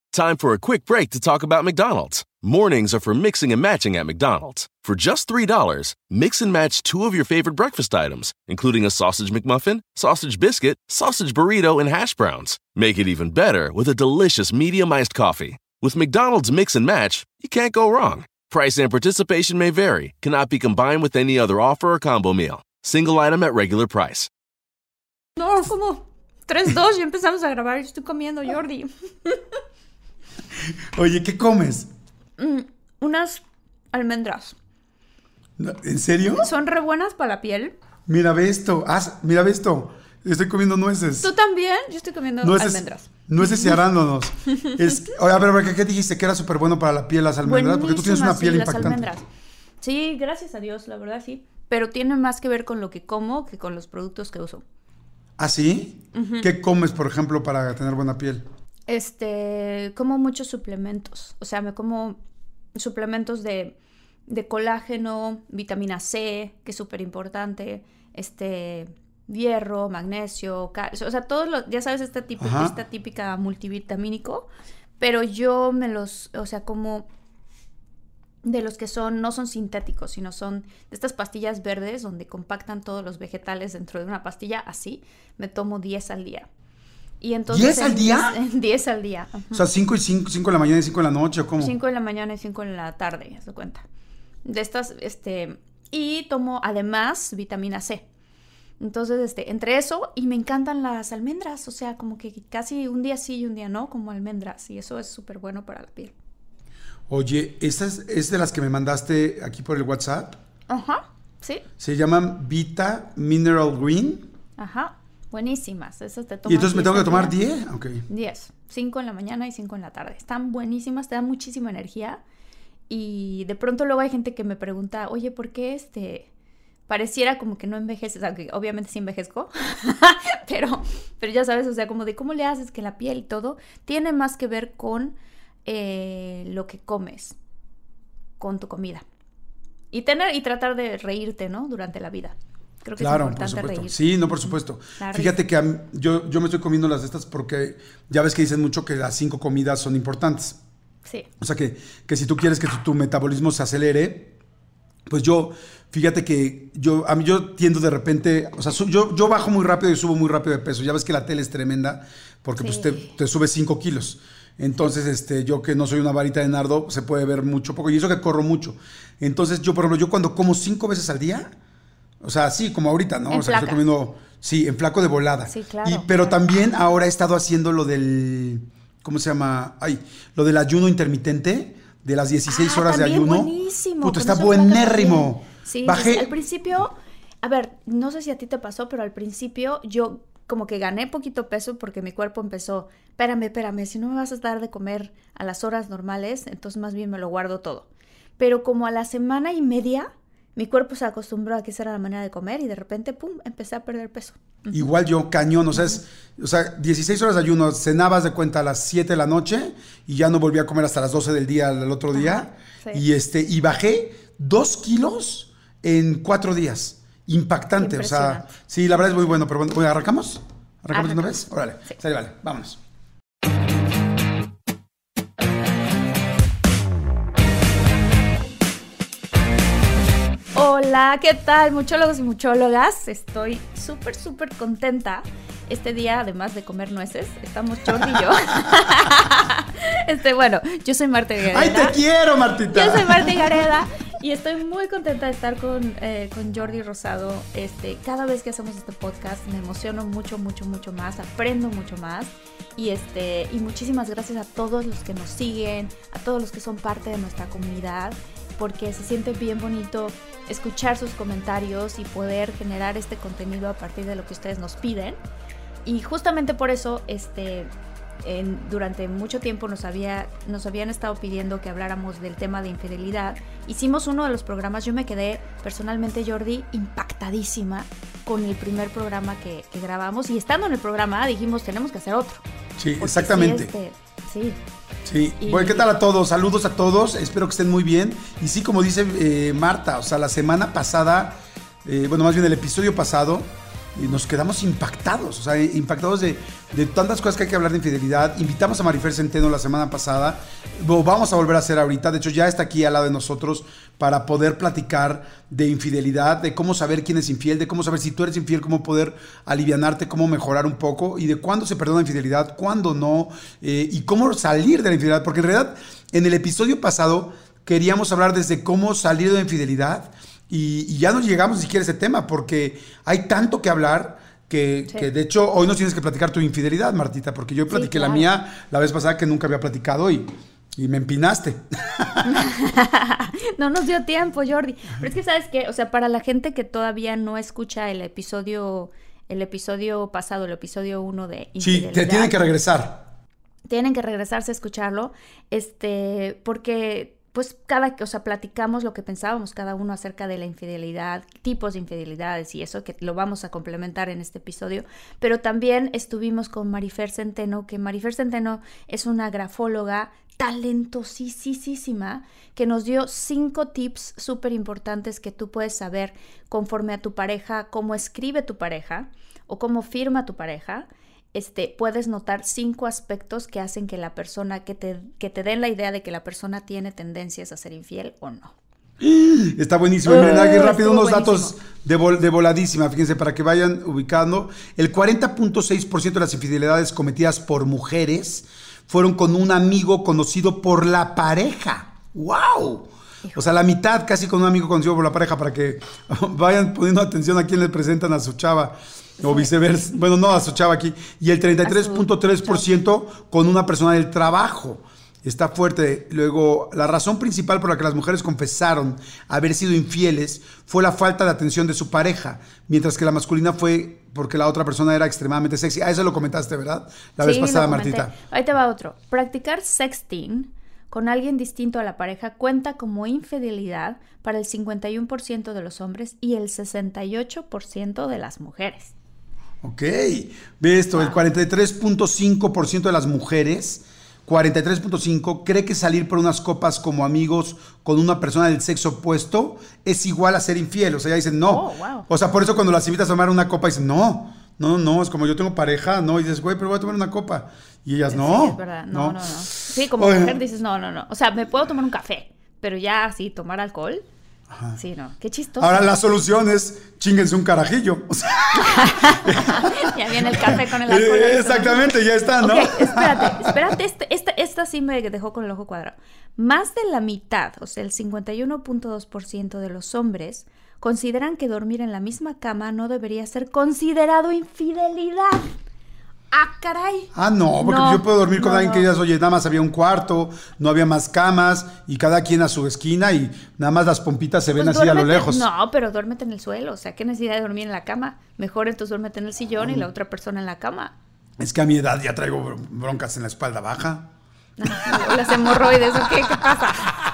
Time for a quick break to talk about McDonald's. Mornings are for mixing and matching at McDonald's. For just $3, mix and match 2 of your favorite breakfast items, including a sausage McMuffin, sausage biscuit, sausage burrito, and hash browns. Make it even better with a delicious medium iced coffee. With McDonald's Mix and Match, you can't go wrong. Price and participation may vary. Cannot be combined with any other offer or combo meal. Single item at regular price. No, como 3-2, ya empezamos a grabar y estoy comiendo, Jordi. Oye, ¿qué comes? Unas almendras. ¿En serio? Son re buenas para la piel. Mira, ve esto. Mira, ve esto. Estoy comiendo nueces. ¿Tú también? Yo estoy comiendo almendras. Nueces y arándanos. A ver, ¿qué dijiste? Que era súper bueno para la piel las almendras. Porque tú tienes una piel impactante. Las almendras. Sí, gracias a Dios, la verdad sí. Pero tiene más que ver con lo que como que con los productos que uso. ¿Ah, sí? Uh-huh. ¿Qué comes, por ejemplo, para tener buena piel? Como muchos suplementos. O sea, me como suplementos de colágeno, vitamina C, que es súper importante, hierro, magnesio, calcio, o sea, todos los, ya sabes, esta típica multivitamínico, pero yo como de los que no son sintéticos, sino son de estas pastillas verdes donde compactan todos los vegetales dentro de una pastilla, así, me tomo 10 al día. Y entonces, ¿10 al día? 10 al día. Uh-huh. O sea, 5 de la mañana y 5 de la noche, ¿o cómo? 5 de la mañana y 5 de la tarde, haz de cuenta. De estas, y tomo además vitamina C. Entonces, entre eso, y me encantan las almendras, o sea, como que casi un día sí y un día no, como almendras, y eso es súper bueno para la piel. Oye, ¿esta es de las que me mandaste aquí por el WhatsApp? Ajá, sí. Se llaman Vita Mineral Green. Ajá, buenísimas, esas te toman. ¿Y entonces me tengo que tomar 10? Ok. 10, 5 en la mañana y 5 en la tarde. Están buenísimas, te dan muchísima energía. Y de pronto luego hay gente que me pregunta, oye, ¿por qué pareciera como que no envejeces? Aunque obviamente sí envejezco, pero ya sabes, o sea, como de cómo le haces que la piel y todo tiene más que ver con lo que comes, con tu comida. Y tratar de reírte, ¿no? Durante la vida. Creo que claro, es importante por supuesto. reírte. Sí, no, por supuesto. Fíjate que yo me estoy comiendo las de estas porque ya ves que dicen mucho que las 5 comidas son importantes. Sí. O sea, que si tú quieres que tu metabolismo se acelere, pues fíjate que yo tiendo de repente, o sea, yo bajo muy rápido y subo muy rápido de peso. Ya ves que la tele es tremenda porque sí. Pues te sube 5 kilos. Entonces, yo que no soy una varita de nardo, se puede ver mucho poco. Y eso que corro mucho. Entonces, por ejemplo, yo cuando como 5 veces al día, o sea, sí, como ahorita, ¿no? En o sea, que estoy comiendo, sí, en flaco de volada. Sí, claro. Pero también ahora he estado haciendo lo del, ¿cómo se llama? Lo del ayuno intermitente, de las 16 horas de ayuno. Buenísimo. Puta, está buenérrimo. Sí, bajé. Al principio, a ver, no sé si a ti te pasó, pero al principio yo como que gané poquito peso porque mi cuerpo empezó, espérame, si no me vas a dar de comer a las horas normales, entonces más bien me lo guardo todo. Pero como a la semana y media, mi cuerpo se acostumbró a que esa era la manera de comer y de repente, pum, empecé a perder peso. Uh-huh. Igual yo, cañón, o sea, 16 horas de ayuno, cenabas de cuenta a las 7 de la noche y ya no volví a comer hasta las 12 del día el otro día. Sí. Y bajé 2 kilos en 4 días. Impactante, o sea, sí, la verdad es muy bueno, pero bueno, ¿arrancamos? ¿Arrancamos de una vez? Órale, sí. Sale, vale, vámonos. Hola, ¿qué tal, muchólogos y muchólogas? Estoy súper contenta. Este día, además de comer nueces, estamos Jordi y yo. Bueno, yo soy Marta Gareda. ¡Ay, te quiero, Martita! Yo soy Marta Gareda y estoy muy contenta de estar con Jordi Rosado. Cada vez que hacemos este podcast me emociono mucho más, aprendo mucho más. Y muchísimas gracias a todos los que nos siguen, a todos los que son parte de nuestra comunidad, porque se siente bien bonito escuchar sus comentarios y poder generar este contenido a partir de lo que ustedes nos piden. Y justamente por eso, durante mucho tiempo nos habían estado pidiendo que habláramos del tema de infidelidad. Hicimos uno de los programas, yo me quedé personalmente, Jordi, impactadísima con el primer programa que grabamos. Y estando en el programa dijimos, tenemos que hacer otro. Sí, exactamente. Sí. Sí, bueno, ¿qué tal a todos? Saludos a todos, espero que estén muy bien. Y sí, como dice Marta, o sea, la semana pasada, más bien el episodio pasado, nos quedamos impactados, o sea, impactados de tantas cosas que hay que hablar de infidelidad. Invitamos a Marifer Centeno la semana pasada, lo vamos a volver a hacer ahorita, de hecho ya está aquí al lado de nosotros para poder platicar de infidelidad, de cómo saber quién es infiel, de cómo saber si tú eres infiel, cómo poder alivianarte, cómo mejorar un poco y de cuándo se perdona infidelidad, cuándo no, y cómo salir de la infidelidad, porque en realidad en el episodio pasado queríamos hablar desde cómo salir de la infidelidad y ya no llegamos ni siquiera a ese tema porque hay tanto que hablar que de hecho hoy nos tienes que platicar tu infidelidad, Martita, porque yo platiqué la mía la vez pasada que nunca había platicado y me empinaste. No nos dio tiempo, Jordi. Pero es que, ¿sabes qué? O sea, para la gente que todavía no escucha el episodio pasado, el episodio 1 de infidelidad. Sí, te tienen que regresar. Tienen que regresarse a escucharlo, porque pues platicamos lo que pensábamos cada uno acerca de la infidelidad, tipos de infidelidades y eso, que lo vamos a complementar en este episodio. Pero también estuvimos con Marifer Centeno, que Marifer Centeno es una grafóloga talentosísima, que nos dio 5 tips súper importantes que tú puedes saber conforme a tu pareja, cómo escribe tu pareja o cómo firma tu pareja. Puedes notar 5 aspectos que hacen que la persona, que te den la idea de que la persona tiene tendencias a ser infiel o no. Está buenísimo. Miren, aquí rápido unos datos de voladísima, fíjense, para que vayan ubicando. El 40.6% de las infidelidades cometidas por mujeres fueron con un amigo conocido por la pareja. ¡Wow! O sea, la mitad casi con un amigo conocido por la pareja, para que vayan poniendo atención a quién le presentan a su chava. O viceversa. Bueno, no, a su chava aquí. Y el 33.3% con una persona del trabajo. Está fuerte. Luego, la razón principal por la que las mujeres confesaron haber sido infieles fue la falta de atención de su pareja, mientras que la masculina fue porque la otra persona era extremadamente sexy. Eso lo comentaste, ¿verdad? La vez pasada, Martita. Ahí te va otro. Practicar sexting con alguien distinto a la pareja cuenta como infidelidad para el 51% de los hombres y el 68% de las mujeres. Ok, ve esto, el 43.5% de las mujeres, 43.5%, cree que salir por unas copas como amigos con una persona del sexo opuesto es igual a ser infiel. O sea, ya dicen no. Oh, wow. O sea, por eso cuando las invitas a tomar una copa dicen no, es como yo tengo pareja, no, y dices, güey, pero voy a tomar una copa. Y ellas, no. Sí, es verdad, no. Sí, como mujer dices, no. O sea, me puedo tomar un café, pero ya así, tomar alcohol. Ajá. Sí, no, qué chistoso. Ahora la solución es chínguense un carajillo. O sea, ya viene el café con el alcohol. Exactamente, ya está, ¿no? Okay, espérate, esta sí me dejó con el ojo cuadrado. Más de la mitad, o sea, el 51.2% de los hombres consideran que dormir en la misma cama no debería ser considerado infidelidad. ¡Ah, caray! Ah, no, porque yo puedo dormir con alguien que digas, oye, nada más había un cuarto, no había más camas, y cada quien a su esquina, y nada más las pompitas se ven así a lo lejos. No, pero duérmete en el suelo, o sea, ¿qué necesidad de dormir en la cama? Mejor entonces duérmete en el sillón y la otra persona en la cama. Es que a mi edad ya traigo broncas en la espalda baja. Las hemorroides, ¿o qué pasa?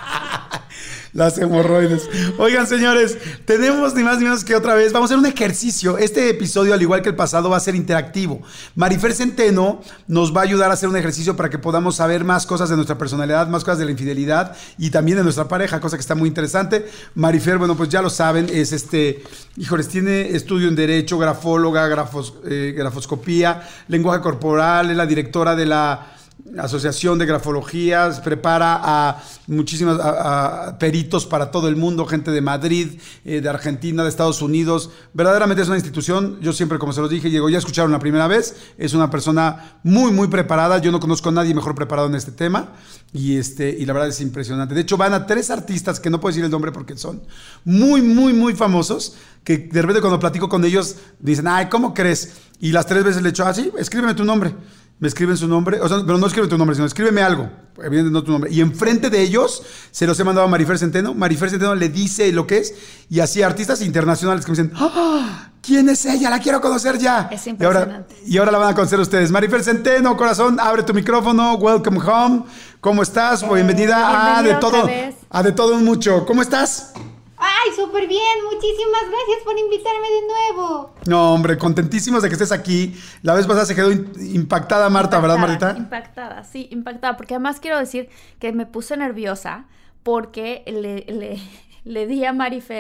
Las hemorroides. Oigan, señores, tenemos ni más ni menos que otra vez. Vamos a hacer un ejercicio. Este episodio, al igual que el pasado, va a ser interactivo. Marifer Centeno nos va a ayudar a hacer un ejercicio para que podamos saber más cosas de nuestra personalidad, más cosas de la infidelidad y también de nuestra pareja, cosa que está muy interesante. Marifer, bueno, pues ya lo saben, es híjoles, tiene estudio en Derecho, grafóloga, grafoscopía, lenguaje corporal, es la directora de la Asociación de Grafologías, prepara a muchísimos a peritos para todo el mundo, gente de Madrid, de Argentina, de Estados Unidos. Verdaderamente es una institución. Yo siempre, como se los dije, ya escucharon la primera vez, es una persona muy, muy preparada. Yo no conozco a nadie mejor preparado en este tema y la verdad es impresionante. De hecho, van a 3 artistas que no puedo decir el nombre porque son muy, muy, muy famosos, que de repente cuando platico con ellos dicen, ay, ¿cómo crees? Y las 3 veces le echo, sí, escríbeme tu nombre. Me escriben su nombre, o sea, pero no escribe tu nombre, sino escríbeme algo, evidentemente no tu nombre. Y enfrente de ellos se los he mandado a Marifer Centeno. Marifer Centeno le dice lo que es, y así artistas internacionales que me dicen, ¿quién es ella? La quiero conocer ya. Es impresionante. Y ahora la van a conocer ustedes. Marifer Centeno, corazón, abre tu micrófono, welcome home. ¿Cómo estás? Bienvenida a De Todo un Mucho. ¿Cómo estás? ¡Ay, súper bien! Muchísimas gracias por invitarme de nuevo. No, hombre, contentísimos de que estés aquí. La vez pasada se quedó impactada Marta, ¿verdad, Martita? Impactada, porque además quiero decir que me puse nerviosa porque le di a Marifer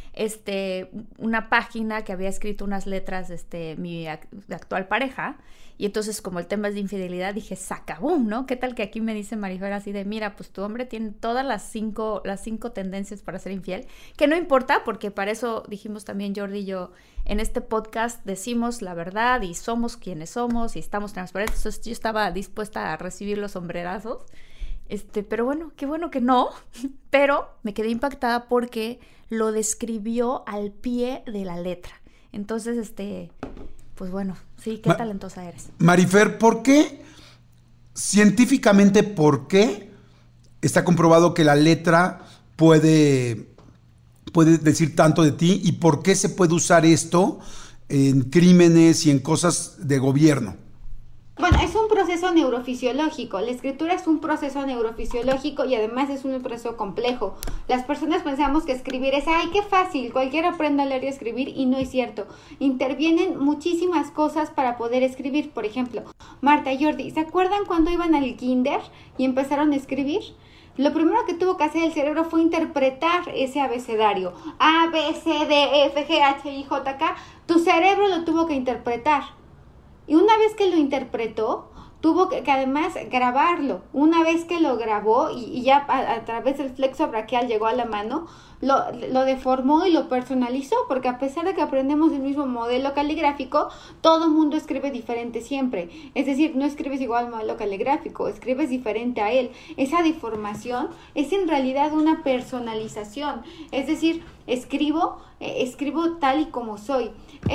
una página que había escrito unas letras, mi actual pareja, y entonces como el tema es de infidelidad, dije, ¡sacabum!, ¿no? ¿Qué tal que aquí me dice Marifer así de, mira, pues tu hombre tiene todas las cinco tendencias para ser infiel, que no importa, porque para eso dijimos también Jordi y yo, en este podcast decimos la verdad y somos quienes somos y estamos transparentes, entonces yo estaba dispuesta a recibir los sombrerazos, pero qué bueno que no, pero me quedé impactada porque lo describió al pie de la letra, entonces, pues bueno, sí, qué talentosa eres. Marifer, ¿por qué? Científicamente, ¿por qué está comprobado que la letra puede decir tanto de ti? ¿Y por qué se puede usar esto en crímenes y en cosas de gobierno? Bueno, es un proceso neurofisiológico. La escritura es un proceso neurofisiológico y además es un proceso complejo. Las personas pensamos que escribir es, ¡ay, qué fácil! Cualquiera aprende a leer y a escribir, y no es cierto. Intervienen muchísimas cosas para poder escribir. Por ejemplo, Marta y Jordi, ¿se acuerdan cuando iban al kinder y empezaron a escribir? Lo primero que tuvo que hacer el cerebro fue interpretar ese abecedario. A, B, C, D, F, G, H, I, J, K. Tu cerebro lo tuvo que interpretar. Y una vez que lo interpretó, tuvo que además grabarlo. Una vez que lo grabó y ya a través del flexo braquial llegó a la mano, lo deformó y lo personalizó, porque a pesar de que aprendemos el mismo modelo caligráfico, todo mundo escribe diferente siempre. Es decir, no escribes igual al modelo caligráfico, escribes diferente a él. Esa deformación es en realidad una personalización. Es decir, escribo tal y como soy.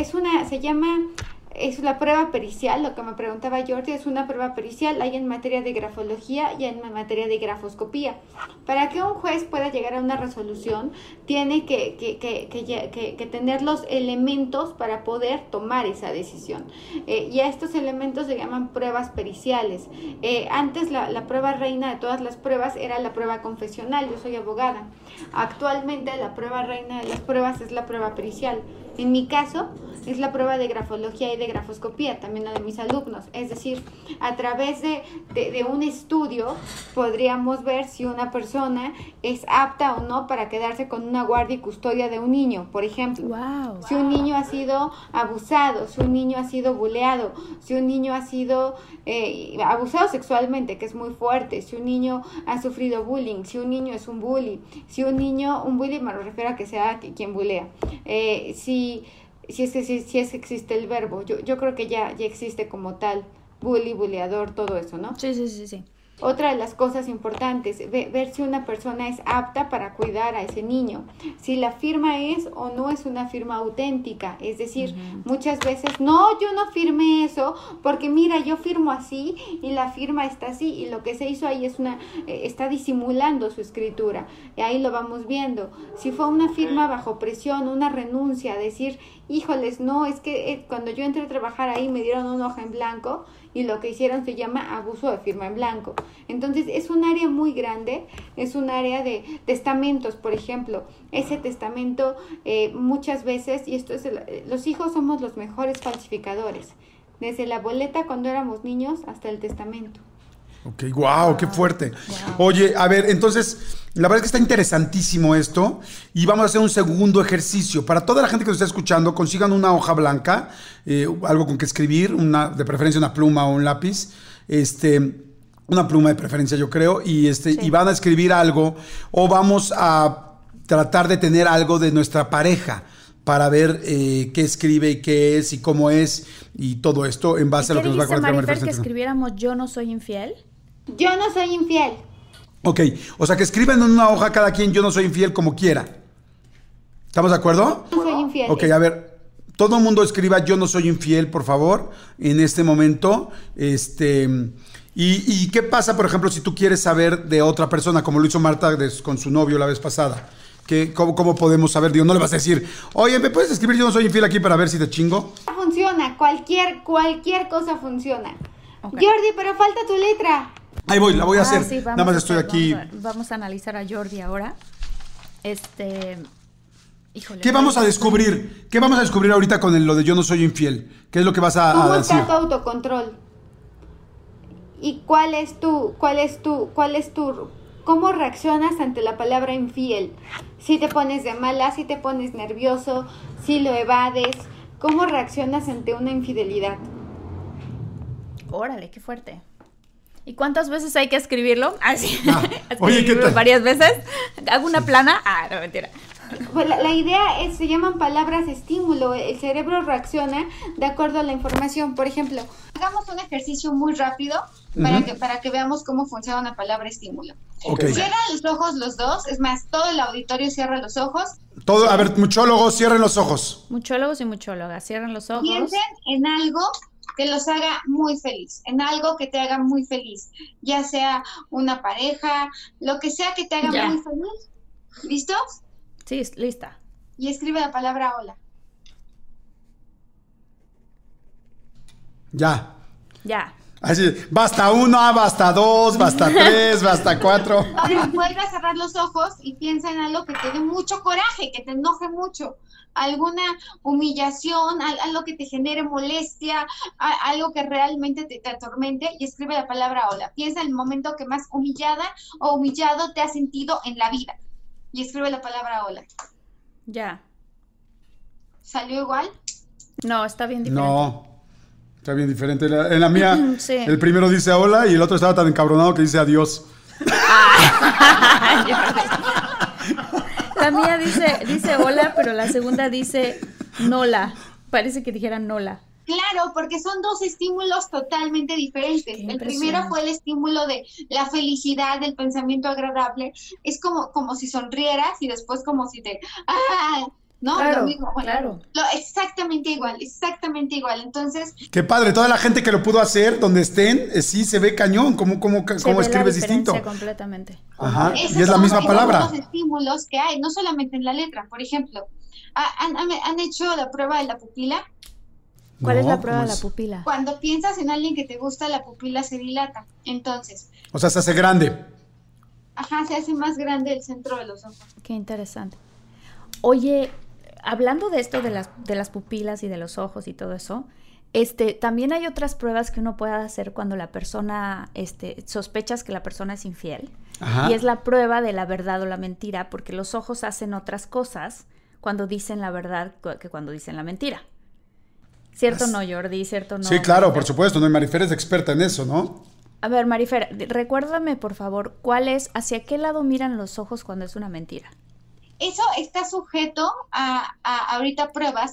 Es la prueba pericial, lo que me preguntaba Jordi, es una prueba pericial, hay en materia de grafología y en materia de grafoscopía. Para que un juez pueda llegar a una resolución, tiene que tener los elementos para poder tomar esa decisión. Y a estos elementos se llaman pruebas periciales. Antes la prueba reina de todas las pruebas era la prueba confesional, yo soy abogada. Actualmente la prueba reina de las pruebas es la prueba pericial. En mi caso, es la prueba de grafología y de grafoscopía, también la de mis alumnos. Es decir, a través de un estudio podríamos ver si una persona es apta o no para quedarse con una guardia y custodia de un niño, por ejemplo. Wow. Si un niño ha sido abusado, si un niño ha sido buleado, si un niño ha sido abusado sexualmente, que es muy fuerte, si un niño ha sufrido bullying, si un niño es un bully, un bully me refiero a que sea quien bulea, si es que existe el verbo, yo creo que ya existe como tal, bully, buleador, todo eso, ¿no? Sí. Otra de las cosas importantes, ver si una persona es apta para cuidar a ese niño, si la firma es o no es una firma auténtica, es decir, muchas veces, no, yo no firmé eso, porque mira, yo firmo así y la firma está así, y lo que se hizo ahí es está disimulando su escritura, y ahí lo vamos viendo. Si fue una firma bajo presión, una renuncia, decir, híjoles, no, es que cuando yo entré a trabajar ahí me dieron una hoja en blanco, y lo que hicieron se llama abuso de firma en blanco. Entonces es un área muy grande, es un área de testamentos, por ejemplo. Ese testamento muchas veces, y esto es los hijos somos los mejores falsificadores, desde la boleta cuando éramos niños hasta el testamento. Ok, wow, qué fuerte. Wow. Oye, a ver, entonces, la verdad es que está interesantísimo esto y vamos a hacer un segundo ejercicio. Para toda la gente que nos está escuchando, consigan una hoja blanca, algo con que escribir, de preferencia una pluma o un lápiz, una pluma de preferencia yo creo, y van a escribir algo o vamos a tratar de tener algo de nuestra pareja para ver qué escribe y qué es y cómo es y todo esto en base a lo que nos va a contar Marifer, que escribiéramos yo no soy infiel. Yo no soy infiel. Ok, o sea que escriban en una hoja cada quien yo no soy infiel como quiera. ¿Estamos de acuerdo? No soy infiel. Ok, a ver, todo el mundo escriba yo no soy infiel, por favor, en este momento. ¿Y qué pasa, por ejemplo, si tú quieres saber de otra persona, como lo hizo Marta con su novio la vez pasada? ¿Cómo podemos saber? Digo, no le vas a decir, oye, ¿me puedes escribir yo no soy infiel aquí para ver si te chingo? Funciona, cualquier cosa funciona. Okay. Jordi, pero falta tu letra. Ahí voy, la voy a hacer. Sí, nada más estoy aquí. Vamos a analizar a Jordi ahora. Híjole. ¿Qué vamos a descubrir? ¿Qué vamos a descubrir ahorita con lo de yo no soy infiel? ¿Qué es lo que vas a ¿Cómo decir? está tu autocontrol? ¿Y cuál es tu ¿Cómo reaccionas ante la palabra infiel? Si te pones de mala, si te pones nervioso, si lo evades. ¿Cómo reaccionas ante una infidelidad? Órale, qué fuerte. ¿Y cuántas veces hay que escribirlo? Sí. Oye, ¿qué tal? Varias veces. ¿Hago una plana? No, mentira. Pues la idea es, se llaman palabras estímulo. El cerebro reacciona de acuerdo a la información. Por ejemplo, hagamos un ejercicio muy rápido para que veamos cómo funciona una palabra estímulo. Okay. Cierran los ojos los dos. Es más, todo el auditorio cierra los ojos. Todo, a ver, muchólogos, cierren los ojos. Muchólogos y muchólogas, cierren los ojos. Piensen en algo que los haga muy feliz, en algo que te haga muy feliz, ya sea una pareja, lo que sea que te haga muy feliz. ¿Listos? Sí, lista. Y escribe la palabra hola. Ya. Así, basta 1, basta 2, basta 3, basta 4. Ahora vuelve a cerrar los ojos y piensa en algo que te dé mucho coraje, que te enoje mucho. Alguna humillación, algo que te genere molestia, algo que realmente te atormente, y escribe la palabra hola. Piensa en el momento que más humillada o humillado te has sentido en la vida y escribe la palabra hola. Ya. ¿Salió igual? No, está bien diferente. No, está bien diferente. En la mía, sí. El primero dice hola y el otro estaba tan encabronado que dice adiós. La mía dice hola, pero la segunda dice nola. Parece que dijera nola. Claro, porque son dos estímulos totalmente diferentes. El primero fue el estímulo de la felicidad, del pensamiento agradable. Es como si sonrieras y después como si te... ¿no? Claro, lo mismo. Bueno, claro. Exactamente igual. Entonces... Qué padre, toda la gente que lo pudo hacer, donde estén, sí se ve cañón. ¿Cómo escribes distinto? Completamente. Ajá, y es la misma palabra. Son los estímulos que hay, no solamente en la letra. Por ejemplo, ¿han hecho la prueba de la pupila? ¿Cuál es la prueba de la pupila? Cuando piensas en alguien que te gusta, la pupila se dilata. Entonces... O sea, se hace grande. Ajá, se hace más grande el centro de los ojos. Qué interesante. Oye, hablando de esto de las pupilas y de los ojos y todo eso, también hay otras pruebas que uno puede hacer cuando la persona, sospechas que la persona es infiel. Ajá. Y es la prueba de la verdad o la mentira, porque los ojos hacen otras cosas cuando dicen la verdad que cuando dicen la mentira. ¿Cierto o no, Jordi? ¿Cierto o no? Sí, claro, por supuesto. No, Marifer es experta en eso, ¿no? A ver, Marifer, recuérdame, por favor, ¿hacia qué lado miran los ojos cuando es una mentira? Eso está sujeto a ahorita pruebas.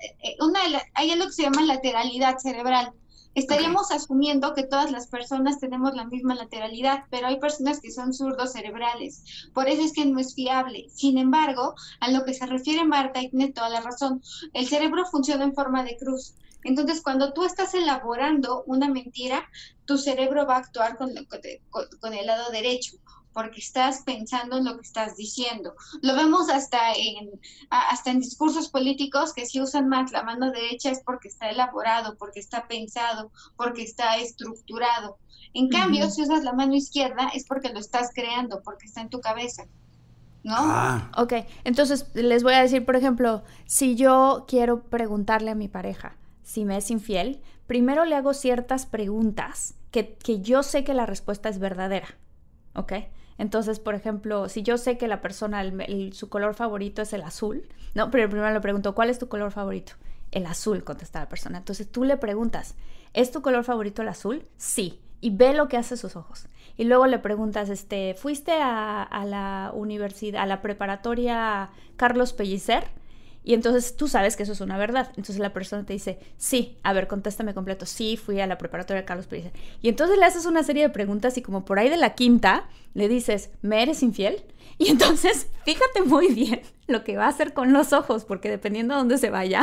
Hay algo que se llama lateralidad cerebral. Estaríamos asumiendo que todas las personas tenemos la misma lateralidad, pero hay personas que son zurdos cerebrales. Por eso es que no es fiable. Sin embargo, a lo que se refiere Marta, y tiene toda la razón, el cerebro funciona en forma de cruz. Entonces, cuando tú estás elaborando una mentira, tu cerebro va a actuar con el lado derecho, porque estás pensando en lo que estás diciendo. Lo vemos hasta en discursos políticos que si usan más la mano derecha es porque está elaborado, porque está pensado, porque está estructurado. En cambio, si usas la mano izquierda es porque lo estás creando, porque está en tu cabeza, ¿no? Ok, entonces les voy a decir, por ejemplo, si yo quiero preguntarle a mi pareja si me es infiel, primero le hago ciertas preguntas que yo sé que la respuesta es verdadera, ¿ok? Entonces, por ejemplo, si yo sé que la persona, su color favorito es el azul, no, pero primero le pregunto, ¿cuál es tu color favorito? El azul, contesta la persona. Entonces tú le preguntas, ¿es tu color favorito el azul? Sí. Y ve lo que hace sus ojos. Y luego le preguntas, ¿fuiste a la universidad, a la preparatoria Carlos Pellicer? Y entonces tú sabes que eso es una verdad. Entonces la persona te dice, sí, a ver, contéstame completo. Sí, fui a la preparatoria Carlos Pellicer. Y entonces le haces una serie de preguntas y como por ahí de la quinta le dices, ¿me eres infiel? Y entonces fíjate muy bien lo que va a hacer con los ojos, porque dependiendo de dónde se vaya,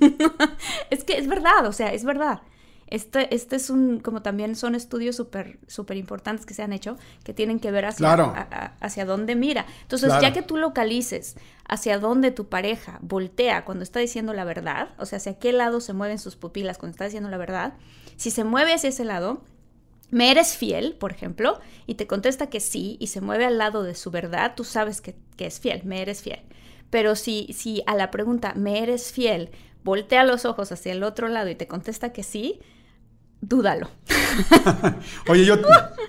es que es verdad, o sea, es verdad. Este es como también son estudios súper importantes que se han hecho, que tienen que ver hacia dónde mira. Entonces, ya que tú localices hacia dónde tu pareja voltea cuando está diciendo la verdad, o sea, hacia qué lado se mueven sus pupilas cuando está diciendo la verdad, si se mueve hacia ese lado, ¿me eres fiel, por ejemplo? Y te contesta que sí, y se mueve al lado de su verdad, tú sabes que es fiel, me eres fiel. Pero si a la pregunta, ¿me eres fiel?, voltea los ojos hacia el otro lado y te contesta que sí, dúdalo. Oye,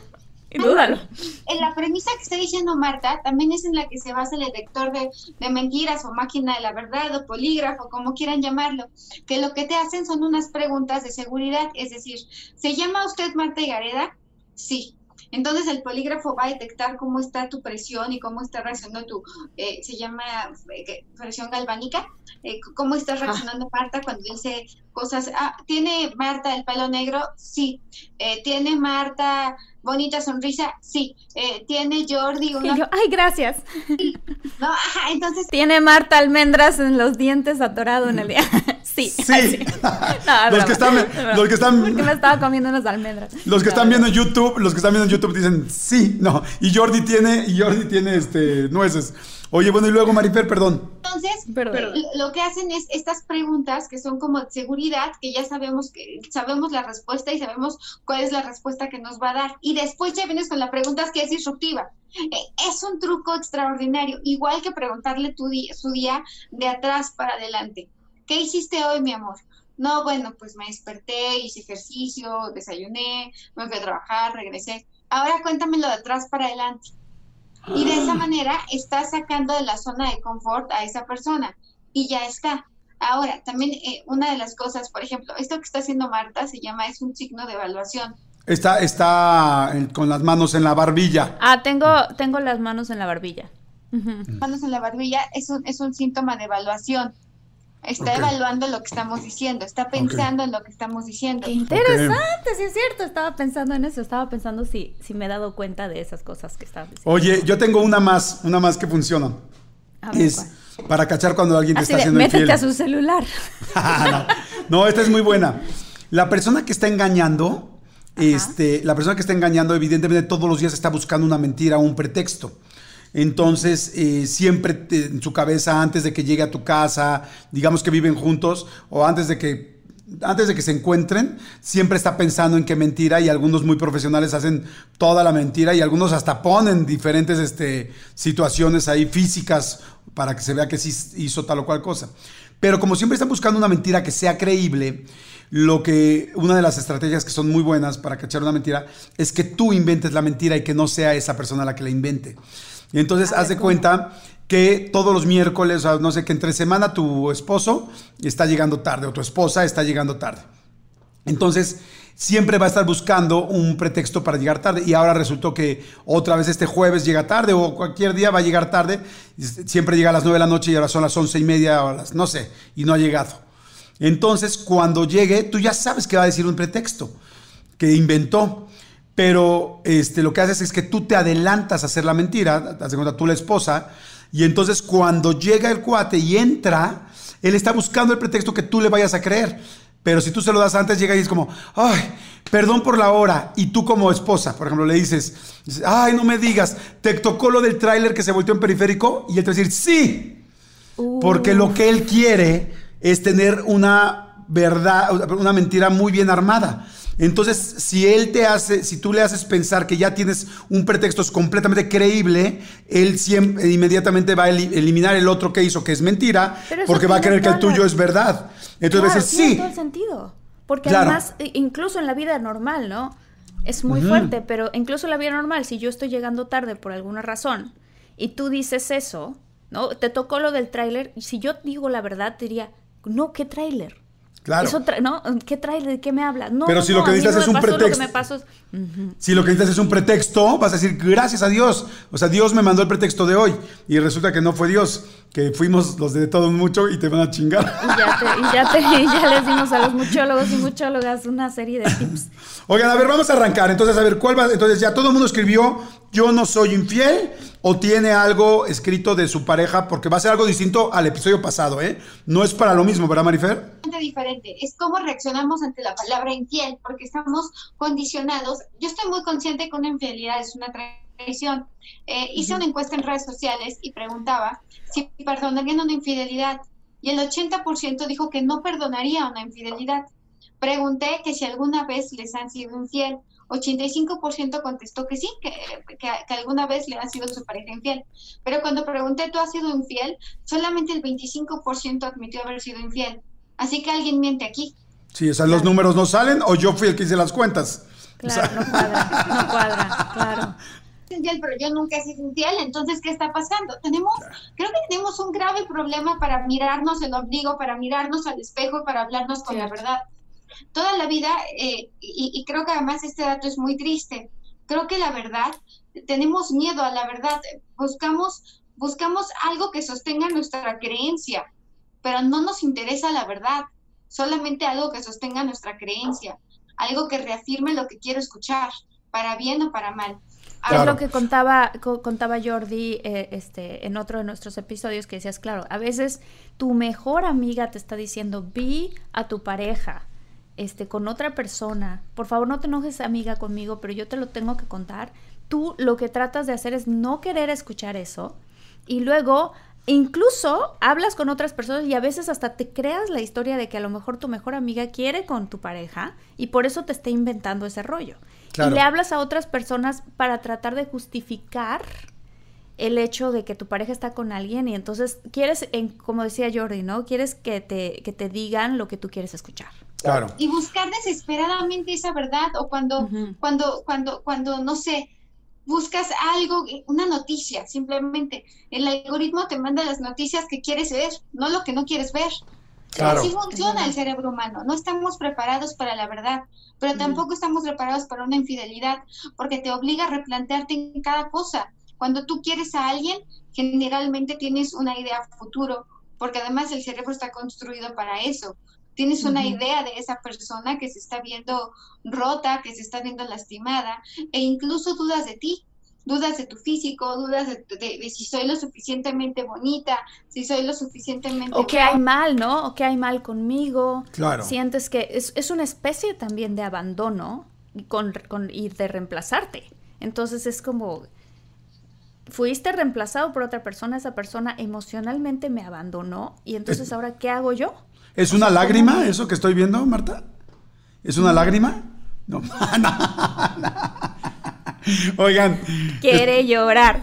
Dúdalo. En la premisa que está diciendo Marta, también es en la que se basa el detector de mentiras o máquina de la verdad o polígrafo, como quieran llamarlo, que lo que te hacen son unas preguntas de seguridad, es decir, ¿se llama usted Marta Higareda? Sí. Entonces el polígrafo va a detectar cómo está tu presión y cómo está reaccionando se llama presión galvánica, cómo está reaccionando Marta cuando dice cosas. ¿Tiene Marta el pelo negro? Sí. ¿Tiene Marta bonita sonrisa? Sí. ¿Tiene Jordi una... ¡Ay, gracias! Sí. No, entonces... ¿Tiene Marta almendras en los dientes atorado en el día? Sí. Sí. No, los que están porque me estaba comiendo unas almendras. Los que están viendo en YouTube, dicen sí, no. Y Jordi tiene nueces. Oye, bueno, y luego Marifer, perdón. Entonces, lo que hacen es estas preguntas que son como de seguridad, que ya sabemos la respuesta y sabemos cuál es la respuesta que nos va a dar. Y después ya vienes con la pregunta que es disruptiva. Es un truco extraordinario, igual que preguntarle su día de atrás para adelante. ¿Qué hiciste hoy, mi amor? No, bueno, pues me desperté, hice ejercicio, desayuné, me fui a trabajar, regresé. Ahora cuéntamelo de atrás para adelante. Y de esa manera estás sacando de la zona de confort a esa persona y ya está. Ahora, también una de las cosas, por ejemplo, esto que está haciendo Marta es un signo de evaluación. Está con las manos en la barbilla. Tengo las manos en la barbilla. Manos en la barbilla es un síntoma de evaluación. Está evaluando lo que estamos diciendo, está pensando en lo que estamos diciendo. ¡Qué interesante! Sí, es cierto, estaba pensando en eso, estaba pensando si me he dado cuenta de esas cosas que estabas diciendo. Oye, yo tengo una más que funciona. A ver, es para cachar cuando alguien te está haciendo métete infiel. a su celular. No, esta es muy buena. La persona que está engañando, evidentemente todos los días está buscando una mentira o un pretexto. Entonces, siempre en su cabeza, antes de que llegue a tu casa, digamos que viven juntos, o antes de que se encuentren, siempre está pensando en qué mentira, y algunos muy profesionales hacen toda la mentira, y algunos hasta ponen diferentes situaciones ahí físicas para que se vea que sí hizo tal o cual cosa. Pero como siempre están buscando una mentira que sea creíble, una de las estrategias que son muy buenas para cachar una mentira es que tú inventes la mentira y que no sea esa persona la que la invente. Y entonces haz de cuenta que todos los miércoles, o no sé, que entre semana tu esposo está llegando tarde o tu esposa está llegando tarde. Entonces siempre va a estar buscando un pretexto para llegar tarde, y ahora resultó que otra vez este jueves llega tarde, o cualquier día va a llegar tarde. Siempre llega a las 9 de la noche y ahora son las 11:30 o no sé, y no ha llegado. Entonces cuando llegue, tú ya sabes que va a decir un pretexto que inventó. Pero lo que haces es que tú te adelantas a hacer la mentira, haz de cuenta tú la esposa, y entonces cuando llega el cuate y entra, él está buscando el pretexto que tú le vayas a creer. Pero si tú se lo das antes, llega y es como, ay, perdón por la hora. Y tú como esposa, por ejemplo, le dices, ay, no me digas, ¿te tocó lo del tráiler que se volteó en periférico? Y él te va a decir, sí. Porque lo que él quiere es tener una mentira muy bien armada. Entonces, si tú le haces pensar que ya tienes un pretexto completamente creíble, él siempre, inmediatamente va a eliminar el otro que hizo, que es mentira, porque va a creer que el tuyo es verdad. Entonces, va a decir, sí. Tiene todo el sentido. Porque además, incluso en la vida normal, ¿no? Es muy fuerte, pero incluso en la vida normal, si yo estoy llegando tarde por alguna razón y tú dices eso, ¿no? Te tocó lo del tráiler, y si yo digo la verdad, te diría, no, ¿qué tráiler? Claro. ¿No? ¿Qué tráiler? ¿De qué me hablas? No, pero si lo que necesitas es un pretexto. Lo que me pasó es... Si lo que necesitas es un pretexto, vas a decir, gracias a Dios. O sea, Dios me mandó el pretexto de hoy. Y resulta que no fue Dios, que fuimos los de todos mucho y te van a chingar. Y ya les dimos a los muchólogos y muchólogas una serie de tips. Oigan, a ver, vamos a arrancar. Entonces, a ver, ¿cuál va? Entonces, ya todo el mundo escribió, yo no soy infiel, o tiene algo escrito de su pareja, porque va a ser algo distinto al episodio pasado, ¿eh? No es para lo mismo, ¿verdad, Marifer? Diferente. Es cómo reaccionamos ante la palabra infiel, porque estamos condicionados. Yo estoy muy consciente que una infidelidad es una traición. Hice una encuesta en redes sociales y preguntaba si perdonarían una infidelidad, y el 80% dijo que no perdonaría una infidelidad. Pregunté que si alguna vez les han sido infiel. 85% contestó que sí, que alguna vez le ha sido su pareja infiel. Pero cuando pregunté, ¿tú has sido infiel? Solamente el 25% admitió haber sido infiel. Así que alguien miente aquí. Sí, o sea, los números no salen, o yo fui el que hice las cuentas. Claro, no cuadra, claro. Pero yo nunca he sido infiel, entonces, ¿qué está pasando? Creo que tenemos un grave problema para mirarnos el ombligo, para mirarnos al espejo, para hablarnos con la verdad. Toda la vida, y creo que además este dato es muy triste, creo que la verdad, tenemos miedo a la verdad, buscamos algo que sostenga nuestra creencia, pero no nos interesa la verdad, solamente algo que sostenga nuestra creencia, algo que reafirme lo que quiero escuchar, para bien o para mal. Claro. Es lo que contaba Jordi en otro de nuestros episodios, que decías, claro, a veces tu mejor amiga te está diciendo, vi a tu pareja con otra persona, por favor no te enojes, amiga, conmigo, pero yo te lo tengo que contar. Tú lo que tratas de hacer es no querer escuchar eso, y luego incluso hablas con otras personas y a veces hasta te creas la historia de que a lo mejor tu mejor amiga quiere con tu pareja y por eso te está inventando ese rollo. Claro. Y le hablas a otras personas para tratar de justificar el hecho de que tu pareja está con alguien, y entonces quieres, como decía Jordi, ¿no? Quieres que te digan lo que tú quieres escuchar. Claro. Y buscar desesperadamente esa verdad, o cuando no sé, buscas algo, una noticia, simplemente el algoritmo te manda las noticias que quieres ver, no lo que no quieres ver. Claro. Así funciona el cerebro humano. No estamos preparados para la verdad, pero tampoco estamos preparados para una infidelidad, porque te obliga a replantearte en cada cosa. Cuando tú quieres a alguien, generalmente tienes una idea futuro, porque además el cerebro está construido para eso. Tienes una idea de esa persona que se está viendo rota, que se está viendo lastimada, e incluso dudas de ti. Dudas de tu físico, dudas de si soy lo suficientemente bonita, si soy lo suficientemente... O que hay mal, ¿no? O que hay mal conmigo. Claro. Sientes que es una especie también de abandono y de reemplazarte. Entonces es como, fuiste reemplazado por otra persona, esa persona emocionalmente me abandonó, y entonces ¿ahora qué hago yo? ¿Es una lágrima eso que estoy viendo, Marta? ¿Es una lágrima? No. Oigan. Quiere llorar.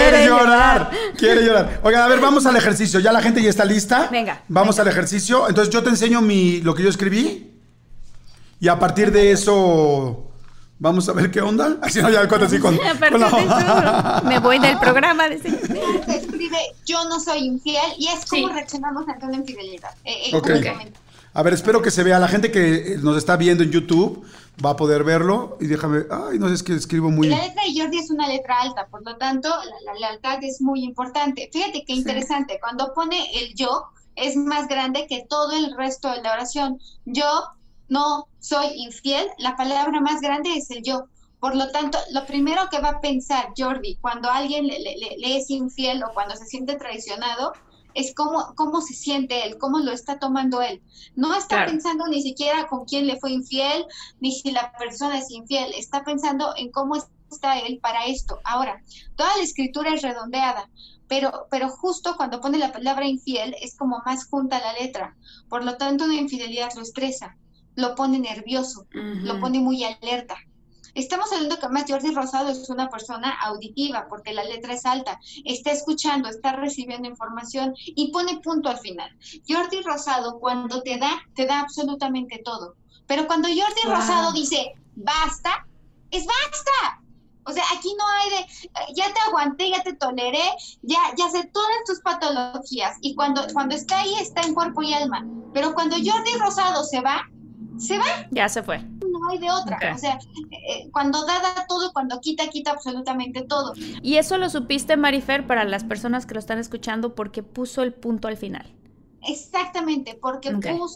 Oigan, a ver, vamos al ejercicio. Ya la gente ya está lista. Venga. Vamos al ejercicio. Entonces yo te enseño lo que yo escribí. Y a partir de eso, vamos a ver qué onda. Así no, ya cuenta así con me voy del programa. Se escribe, yo no soy infiel, y es como reaccionamos ante una infidelidad. Okay. A ver, espero que se vea. La gente que nos está viendo en YouTube va a poder verlo. Y déjame... Ay, no sé, es que escribo muy... La letra de Jordi es una letra alta, por lo tanto, la lealtad es muy importante. Fíjate qué interesante. Cuando pone el yo, es más grande que todo el resto de la oración. Yo no soy infiel. La palabra más grande es el yo. Por lo tanto, lo primero que va a pensar Jordi cuando alguien le es infiel o cuando se siente traicionado es cómo se siente él, cómo lo está tomando él. No está pensando ni siquiera con quién le fue infiel, ni si la persona es infiel. Está pensando en cómo está él para esto. Ahora, toda la escritura es redondeada, pero justo cuando pone la palabra infiel es como más junta la letra. Por lo tanto, una infidelidad lo estresa, lo pone nervioso, lo pone muy alerta. Estamos hablando que además Jordi Rosado es una persona auditiva, porque la letra es alta, está escuchando, está recibiendo información y pone punto al final. Jordi Rosado, cuando te da absolutamente todo. Pero cuando Jordi Rosado dice basta, es basta. O sea, aquí no hay de, ya te aguanté, ya te toleré, ya sé todas tus patologías. Y cuando está ahí, está en cuerpo y alma. Pero cuando Jordi Rosado se va. Ya se fue. No hay de otra. Okay. O sea, cuando da todo, cuando quita absolutamente todo. Y eso lo supiste, Marifer, para las personas que lo están escuchando, porque puso el punto al final. Exactamente, porque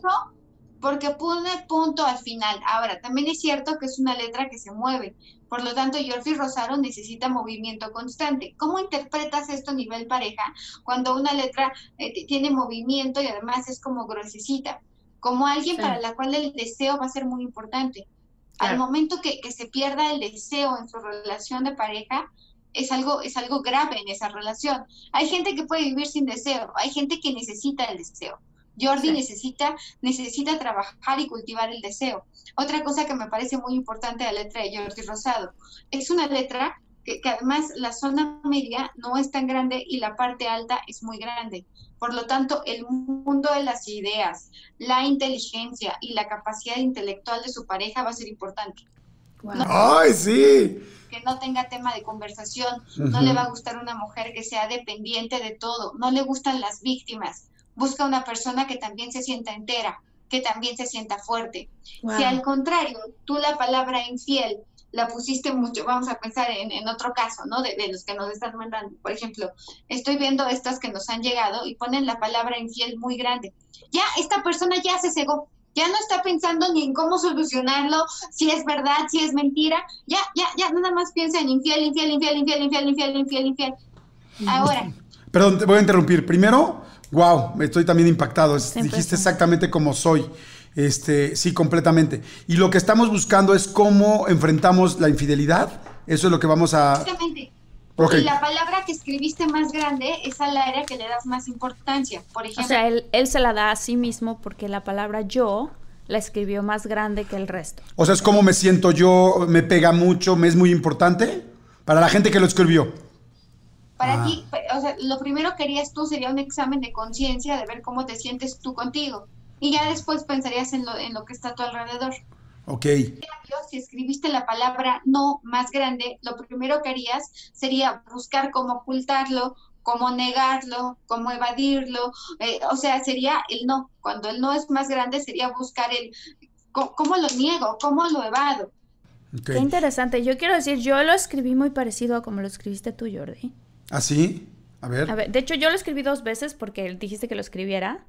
pone punto al final. Ahora, también es cierto que es una letra que se mueve. Por lo tanto, Jordi Rosado necesita movimiento constante. ¿Cómo interpretas esto a nivel pareja cuando una letra tiene movimiento y además es como gruesecita? Como alguien para la cual el deseo va a ser muy importante. Al momento que se pierda el deseo en su relación de pareja, es algo grave en esa relación. Hay gente que puede vivir sin deseo, hay gente que necesita el deseo. Jordi necesita trabajar y cultivar el deseo. Otra cosa que me parece muy importante de la letra de Jordi Rosado, es una letra que además la zona media no es tan grande y la parte alta es muy grande. Por lo tanto, el mundo de las ideas, la inteligencia y la capacidad intelectual de su pareja va a ser importante. Wow. ¡Ay, sí! Que no tenga tema de conversación, no le va a gustar una mujer que sea dependiente de todo, no le gustan las víctimas, busca una persona que también se sienta entera, que también se sienta fuerte. Wow. Si al contrario, tú la palabra infiel la pusiste mucho, vamos a pensar en otro caso, ¿no? De los que nos están mandando, por ejemplo, estoy viendo estas que nos han llegado y ponen la palabra infiel muy grande. Ya, esta persona ya se cegó. Ya no está pensando ni en cómo solucionarlo, si es verdad, si es mentira. Ya, nada más piensa en infiel. Ahora. Perdón, te voy a interrumpir. Primero, wow, estoy también impactado. Dijiste exactamente como soy. Sí, completamente. Y lo que estamos buscando es cómo enfrentamos la infidelidad. Eso es lo que vamos a... Exactamente. Okay. Y la palabra que escribiste más grande es al área que le das más importancia, por ejemplo. O sea, él se la da a sí mismo porque la palabra yo la escribió más grande que el resto. O sea, es cómo me siento yo, me pega mucho, me es muy importante para la gente que lo escribió. Para ti, o sea, lo primero que harías tú sería un examen de conciencia de ver cómo te sientes tú contigo. Y ya después pensarías en lo que está a tu alrededor. Ok. Si escribiste la palabra no más grande, lo primero que harías sería buscar cómo ocultarlo, cómo negarlo, cómo evadirlo, o sea, sería el no. Cuando el no es más grande sería buscar cómo lo niego, cómo lo evado. Okay. Qué interesante. Yo quiero decir, yo lo escribí muy parecido a como lo escribiste tú, Jordi. ¿Ah, sí? A ver, de hecho, yo lo escribí 2 veces porque dijiste que lo escribiera.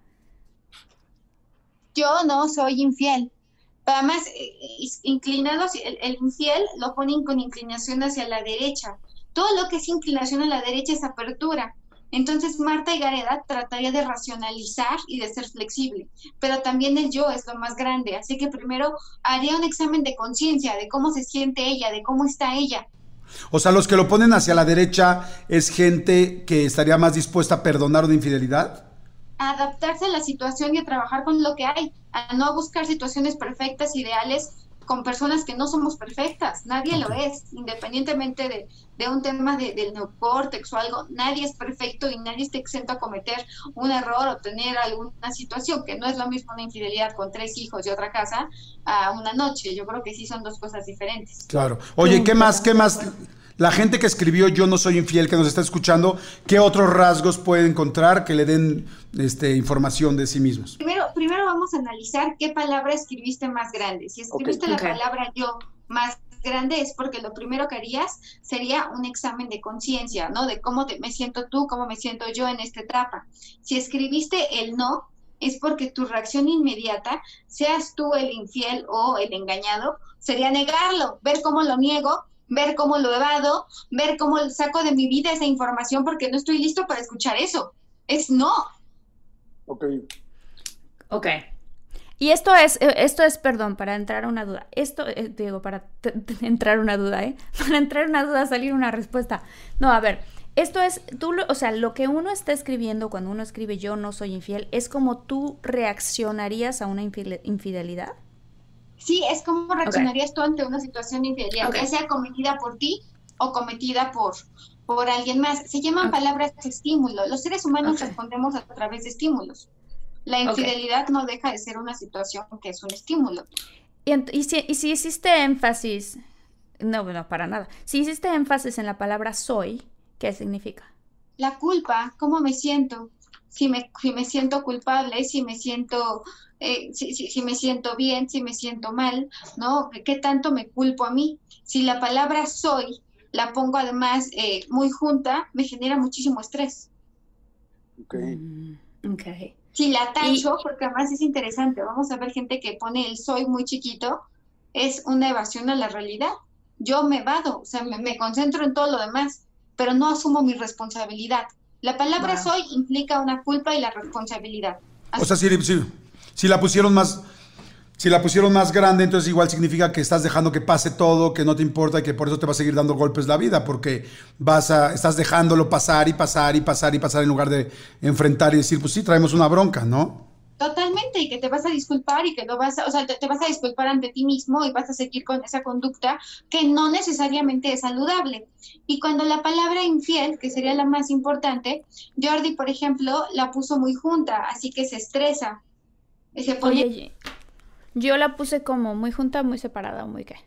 Yo no soy infiel. Además, inclinados, el infiel lo ponen con inclinación hacia la derecha. Todo lo que es inclinación a la derecha es apertura. Entonces, Marta Higareda trataría de racionalizar y de ser flexible, pero también el yo es lo más grande. Así que primero haría un examen de conciencia, de cómo se siente ella, de cómo está ella. O sea, los que lo ponen hacia la derecha es gente que estaría más dispuesta a perdonar una infidelidad. A adaptarse a la situación y a trabajar con lo que hay, a no buscar situaciones perfectas, ideales, con personas que no somos perfectas. Nadie lo es, independientemente de un tema del neocórtex o algo. Nadie es perfecto y nadie está exento a cometer un error o tener alguna situación, que no es lo mismo una infidelidad con 3 hijos y otra casa a una noche. Yo creo que sí son 2 cosas diferentes. Claro. Oye, ¿qué más? La gente que escribió Yo no soy infiel, que nos está escuchando, ¿qué otros rasgos puede encontrar que le den información de sí mismos? Primero vamos a analizar qué palabra escribiste más grande. Si escribiste la palabra yo más grande es porque lo primero que harías sería un examen de conciencia, ¿no? De cómo me siento tú, cómo me siento yo en esta etapa. Si escribiste el no, es porque tu reacción inmediata, seas tú el infiel o el engañado, sería negarlo, ver cómo lo niego, ver cómo lo evado, ver cómo saco de mi vida esa información porque no estoy listo para escuchar eso. Es no. Ok. Y esto es, perdón, para entrar a una duda. Para entrar a una duda, Para entrar a una duda, salir una respuesta. No, a ver, esto es, o sea, lo que uno está escribiendo cuando uno escribe yo no soy infiel, ¿es como tú reaccionarías a una infidelidad? Sí, es como reaccionarías tú ante una situación de infidelidad, ya sea cometida por ti o cometida por alguien más. Se llaman palabras de estímulo. Los seres humanos respondemos a través de estímulos. La infidelidad no deja de ser una situación que es un estímulo. Y si hiciste énfasis, no, para nada. Si hiciste énfasis en la palabra soy, ¿qué significa? La culpa, ¿cómo me siento? Si me siento culpable, si me siento si me siento bien, si me siento mal, ¿no? ¿Qué tanto me culpo a mí? Si la palabra soy la pongo además muy junta, me genera muchísimo estrés. Okay. Si la tacho, porque además es interesante, vamos a ver gente que pone el soy muy chiquito, es una evasión a la realidad. Yo me evado, o sea, me concentro en todo lo demás, pero no asumo mi responsabilidad. La palabra soy implica una culpa y la responsabilidad. O sea, si la pusieron más grande, entonces igual significa que estás dejando que pase todo, que no te importa y que por eso te va a seguir dando golpes la vida, porque estás dejándolo pasar y pasar y pasar y pasar en lugar de enfrentar y decir, pues sí, traemos una bronca, ¿no? Totalmente, y que te vas a disculpar y que te vas a disculpar ante ti mismo y vas a seguir con esa conducta que no necesariamente es saludable. Y cuando la palabra infiel, que sería la más importante, Jordi, por ejemplo, la puso muy junta, así que se estresa. Oye, yo la puse como muy junta, muy separada, muy qué.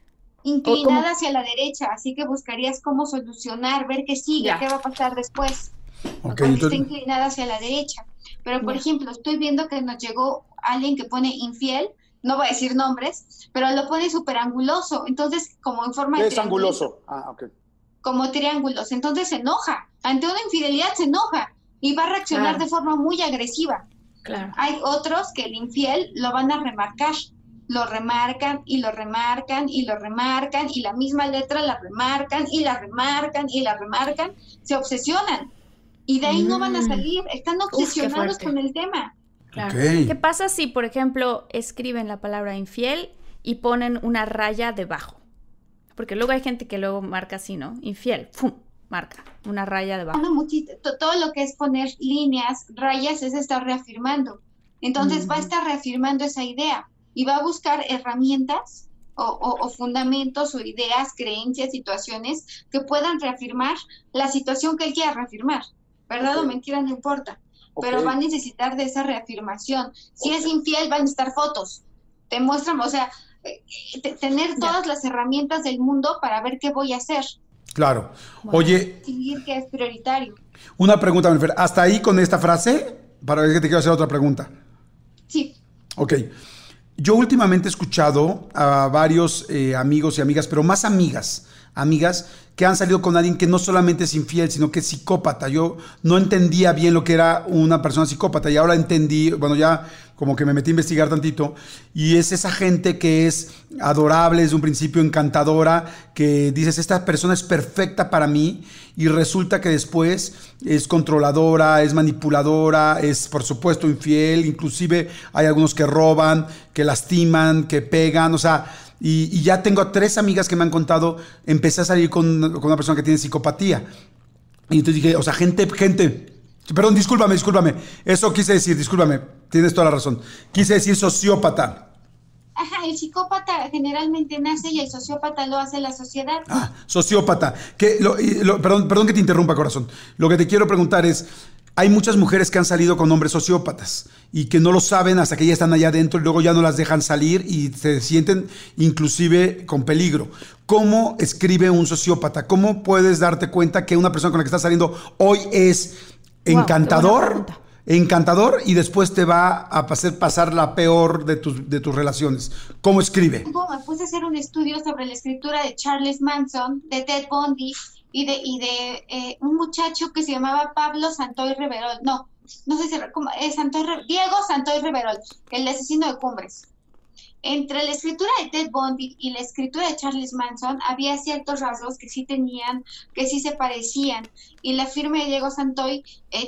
inclinada hacia la derecha, así que buscarías cómo solucionar, ver qué sigue, qué va a pasar después. Okay, entonces... Está inclinada hacia la derecha. Pero, por ejemplo, estoy viendo que nos llegó alguien que pone infiel, no voy a decir nombres, pero lo pone súper anguloso, entonces como en forma de... ¿Qué es anguloso? Ok. Como triángulos, entonces se enoja, ante una infidelidad se enoja y va a reaccionar de forma muy agresiva. Claro. Hay otros que el infiel lo van a remarcar, lo remarcan y lo remarcan y lo remarcan y la misma letra la remarcan y la remarcan y la remarcan, se obsesionan y de ahí no van a salir, están obsesionados con el tema. Claro. Okay. ¿Qué pasa si, por ejemplo, escriben la palabra infiel y ponen una raya debajo? Porque luego hay gente que luego marca así, ¿no? Infiel, ¡pum! Marca una raya debajo. Todo lo que es poner líneas, rayas, es estar reafirmando. Entonces va a estar reafirmando esa idea y va a buscar herramientas o fundamentos o ideas, creencias, situaciones que puedan reafirmar la situación que él quiera reafirmar. ¿Verdad o mentira? No importa. Pero va a necesitar de esa reafirmación. Si es infiel, van a necesitar fotos. Te muestran, o sea, tener todas las herramientas del mundo para ver qué voy a hacer. Claro. Bueno, oye... Decidir qué es prioritario. Una pregunta, Marifer. ¿Hasta ahí con esta frase? Para ver que te quiero hacer otra pregunta. Sí. Ok. Yo últimamente he escuchado a varios amigos y amigas, pero más amigas que han salido con alguien que no solamente es infiel, sino que es psicópata. Yo no entendía bien lo que era una persona psicópata y ahora entendí, bueno, ya como que me metí a investigar tantito, y es esa gente que es adorable desde un principio, encantadora, que dices, esta persona es perfecta para mí, y resulta que después es controladora, es manipuladora, es por supuesto infiel, inclusive hay algunos que roban, que lastiman, que pegan, o sea... Y ya tengo 3 amigas que me han contado, empecé a salir con una persona que tiene psicopatía. Y entonces dije, o sea, gente, perdón, discúlpame, eso quise decir, discúlpame, tienes toda la razón. Quise decir sociópata. Ajá, el psicópata generalmente nace y el sociópata lo hace la sociedad. Ah, sociópata. Perdón que te interrumpa, corazón. Lo que te quiero preguntar es, hay muchas mujeres que han salido con hombres sociópatas y que no lo saben hasta que ya están allá adentro y luego ya no las dejan salir y se sienten inclusive con peligro. ¿Cómo escribe un sociópata? ¿Cómo puedes darte cuenta que una persona con la que estás saliendo hoy es encantador y después te va a hacer pasar la peor de tus relaciones? ¿Cómo escribe? Me puse a hacer un estudio sobre la escritura de Charles Manson, de Ted Bundy y de un muchacho que se llamaba Pablo Santoy Reverol. No sé si Diego Santoy Reverol, el asesino de Cumbres. Entre la escritura de Ted Bundy y la escritura de Charles Manson había ciertos rasgos que sí se parecían, y la firma de Diego Santoy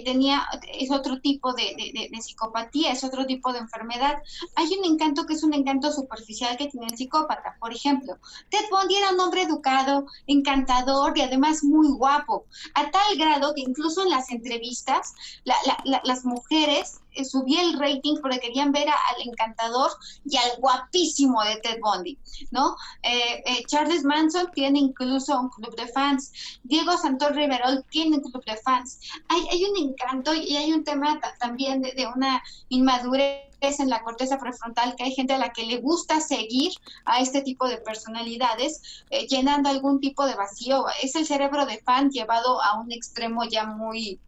es otro tipo de psicopatía, es otro tipo de enfermedad. Hay un encanto que es un encanto superficial que tiene el psicópata. Por ejemplo, Ted Bundy era un hombre educado, encantador y además muy guapo, a tal grado que incluso en las entrevistas las mujeres subía el rating porque querían ver al encantador y al guapísimo de Ted Bundy, ¿no? Charles Manson tiene incluso un club de fans. Diego Santoy Reverol tiene un club de fans. Hay un encanto y hay un tema también de una inmadurez en la corteza prefrontal, que hay gente a la que le gusta seguir a este tipo de personalidades, llenando algún tipo de vacío. Es el cerebro de fan llevado a un extremo ya muy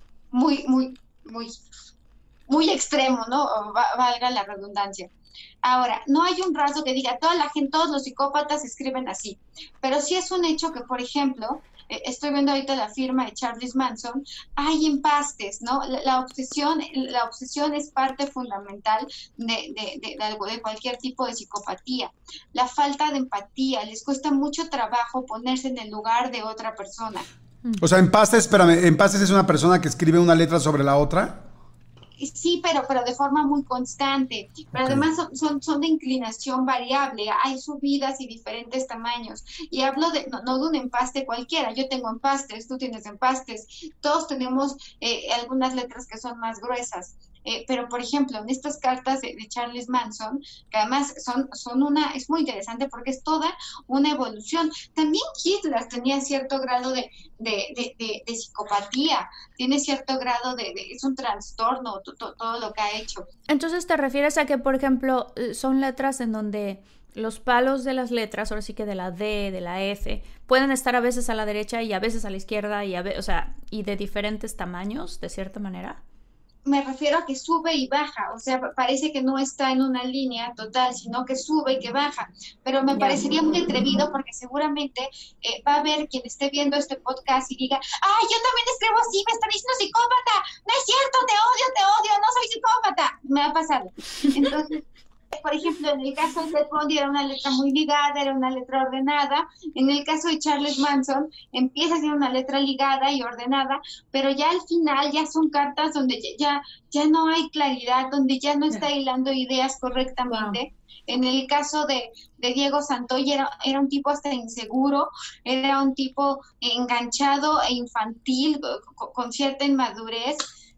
extremo, ¿no? Valga la redundancia. Ahora, no hay un rasgo que diga todos los psicópatas escriben así, pero sí es un hecho que, por ejemplo, estoy viendo ahorita la firma de Charles Manson, hay empastes, ¿no? La obsesión es parte fundamental de cualquier tipo de psicopatía. La falta de empatía, les cuesta mucho trabajo ponerse en el lugar de otra persona. O sea, empastes es una persona que escribe una letra sobre la otra. Sí, pero de forma muy constante. Pero además son de inclinación variable. Hay subidas y diferentes tamaños. Y hablo no de un empaste cualquiera. Yo tengo empastes, tú tienes empastes. Todos tenemos algunas letras que son más gruesas. Pero, por ejemplo, en estas cartas de Charles Manson, que además es muy interesante porque es toda una evolución. También Hitler tenía cierto grado de psicopatía, tiene cierto grado es un trastorno, todo lo que ha hecho. Entonces, ¿te refieres a que, por ejemplo, son letras en donde los palos de las letras, ahora sí que de la D, de la F, pueden estar a veces a la derecha y a veces a la izquierda, o sea, y de diferentes tamaños, de cierta manera. Me refiero a que sube y baja, o sea, parece que no está en una línea total, sino que sube y que baja, pero me parecería muy atrevido porque seguramente va a haber quien esté viendo este podcast y diga, ¡ay, yo también escribo así, me está diciendo psicópata! ¡No es cierto, te odio, no soy psicópata! Me ha pasado. Entonces, por ejemplo, en el caso de Ted Bundy era una letra muy ligada, era una letra ordenada. En el caso de Charles Manson empieza a ser una letra ligada y ordenada, pero ya al final ya son cartas donde ya no hay claridad, donde ya no está hilando ideas correctamente. Wow. En el caso de Diego Santoy era un tipo hasta inseguro, era un tipo enganchado e infantil, con cierta inmadurez.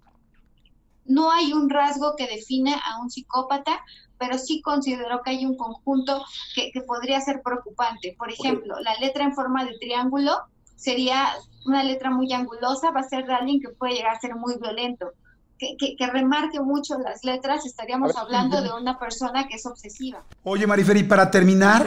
No hay un rasgo que define a un psicópata, pero sí considero que hay un conjunto que podría ser preocupante. Por ejemplo, la letra en forma de triángulo sería una letra muy angulosa, va a ser de alguien que puede llegar a ser muy violento. Que remarque mucho las letras, estaríamos hablando de una persona que es obsesiva. Oye, Marifer, y para terminar,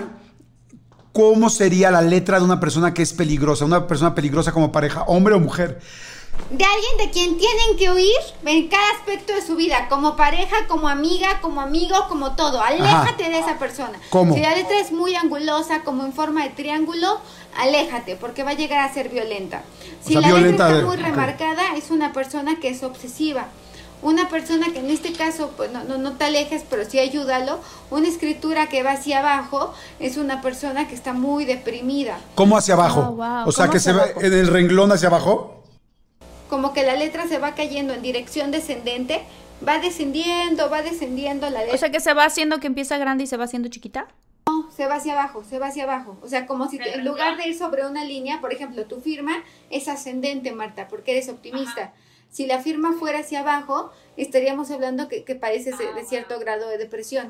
¿cómo sería la letra de una persona que es peligrosa? Una persona peligrosa como pareja, hombre o mujer. De alguien de quien tienen que huir en cada aspecto de su vida, como pareja, como amiga, como amigo, como todo. Aléjate de esa persona. ¿Cómo? Si la letra es muy angulosa, como en forma de triángulo, aléjate, porque va a llegar a ser violenta. Si la letra está muy remarcada, es una persona que es obsesiva. Una persona que en este caso, pues no te alejes, pero sí ayúdalo. Una escritura que va hacia abajo es una persona que está muy deprimida. ¿Cómo hacia abajo? Oh, wow. O sea, que se va en el renglón hacia abajo. Como que la letra se va cayendo en dirección descendente, va descendiendo la letra. O sea, que se va haciendo, que empieza grande y se va haciendo chiquita. No, se va hacia abajo. O sea, como si en lugar de ir sobre una línea, por ejemplo, tu firma es ascendente, Marta, porque eres optimista. Ajá. Si la firma fuera hacia abajo, estaríamos hablando que pareces de cierto grado de depresión.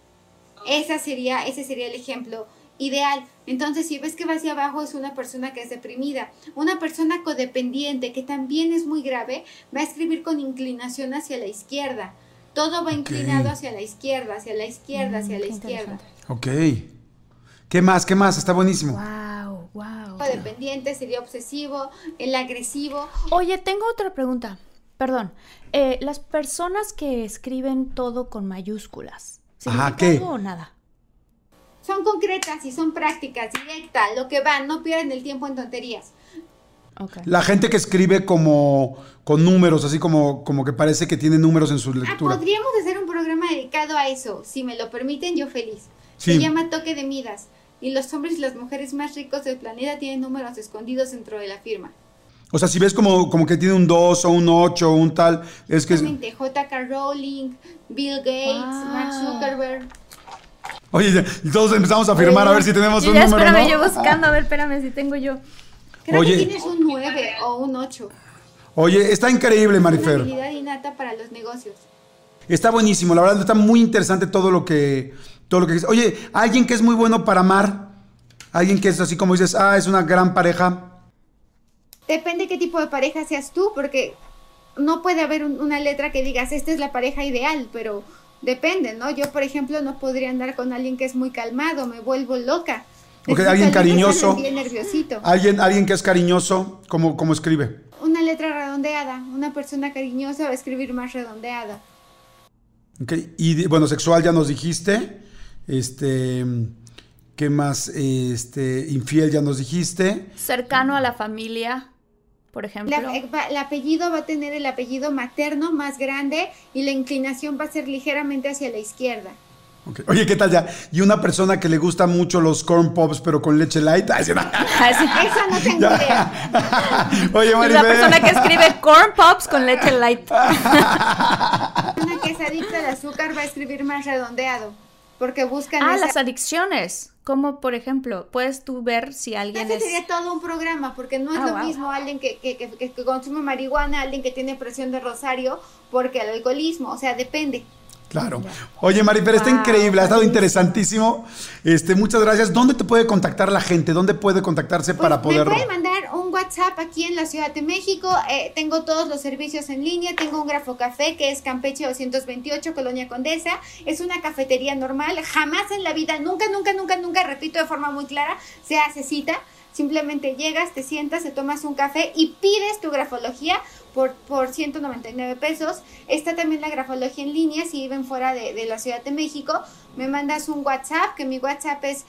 Ese sería el ejemplo ideal. Entonces, si ves que va hacia abajo, es una persona que es deprimida. Una persona codependiente, que también es muy grave, va a escribir con inclinación hacia la izquierda. Todo va inclinado hacia la izquierda, hacia la izquierda, hacia la izquierda. Ok. ¿Qué más? Está buenísimo. Wow. Codependiente, sería obsesivo, el agresivo. Oye, tengo otra pregunta. Perdón. Las personas que escriben todo con mayúsculas, ¿significa algo o nada? Son concretas y son prácticas, directas, lo que van, no pierden el tiempo en tonterías. Okay. La gente que escribe como con números, así como que parece que tiene números en su lectura. Podríamos hacer un programa dedicado a eso, si me lo permiten, yo feliz. Sí. Se llama Toque de Midas, y los hombres y las mujeres más ricos del planeta tienen números escondidos dentro de la firma. O sea, si ves como que tiene un 2 o un 8 o un tal, es que... J.K. Rowling, Bill Gates, Mark Zuckerberg... Oye, y todos empezamos a firmar a ver si tenemos un número, espérame, ¿no? Yo buscando, a ver, espérame si tengo yo. Creo que tienes un 9 o un 8. Oye, está increíble, Marifer. Es una habilidad innata para los negocios. Está buenísimo, la verdad está muy interesante todo lo que Oye, alguien que es muy bueno para amar, alguien que es así como dices, es una gran pareja. Depende qué tipo de pareja seas tú, porque no puede haber una letra que digas, esta es la pareja ideal, pero... Depende, ¿no? Yo, por ejemplo, no podría andar con alguien que es muy calmado, me vuelvo loca. Okay, alguien cariñoso. Bien nerviosito. Alguien que es cariñoso, ¿cómo escribe? Una letra redondeada. Una persona cariñosa va a escribir más redondeada. Ok, y bueno, sexual ya nos dijiste. ¿Qué más? Infiel ya nos dijiste. Cercano a la familia. Por ejemplo, el apellido va a tener el apellido materno más grande y la inclinación va a ser ligeramente hacia la izquierda. Okay. Oye, ¿qué tal ya? Y una persona que le gusta mucho los corn pops, pero con leche light. Eso no tengo idea. Oye, Maribel. Es la persona que escribe corn pops con leche light. Una que es adicta al azúcar va a escribir más redondeado. Porque buscan las adicciones. Como, por ejemplo, puedes tú ver si alguien sería todo un programa, porque no es lo mismo alguien que consume marihuana, alguien que tiene presión de rosario, porque el alcoholismo, o sea, depende. Claro. Oye, Marifer, está increíble, ha estado interesantísimo. Muchas gracias. ¿Dónde te puede contactar la gente? ¿Dónde puede contactarse para poder...? Me pueden mandar un un WhatsApp aquí en la Ciudad de México. Tengo todos los servicios en línea. Tengo un Grafocafé que es Campeche 228, Colonia Condesa. Es una cafetería normal. Jamás en la vida, nunca, repito de forma muy clara, se hace cita. Simplemente llegas, te sientas, te tomas un café y pides tu grafología por 199 pesos. Está también la grafología en línea. Si viven fuera de la Ciudad de México, me mandas un WhatsApp, que mi WhatsApp es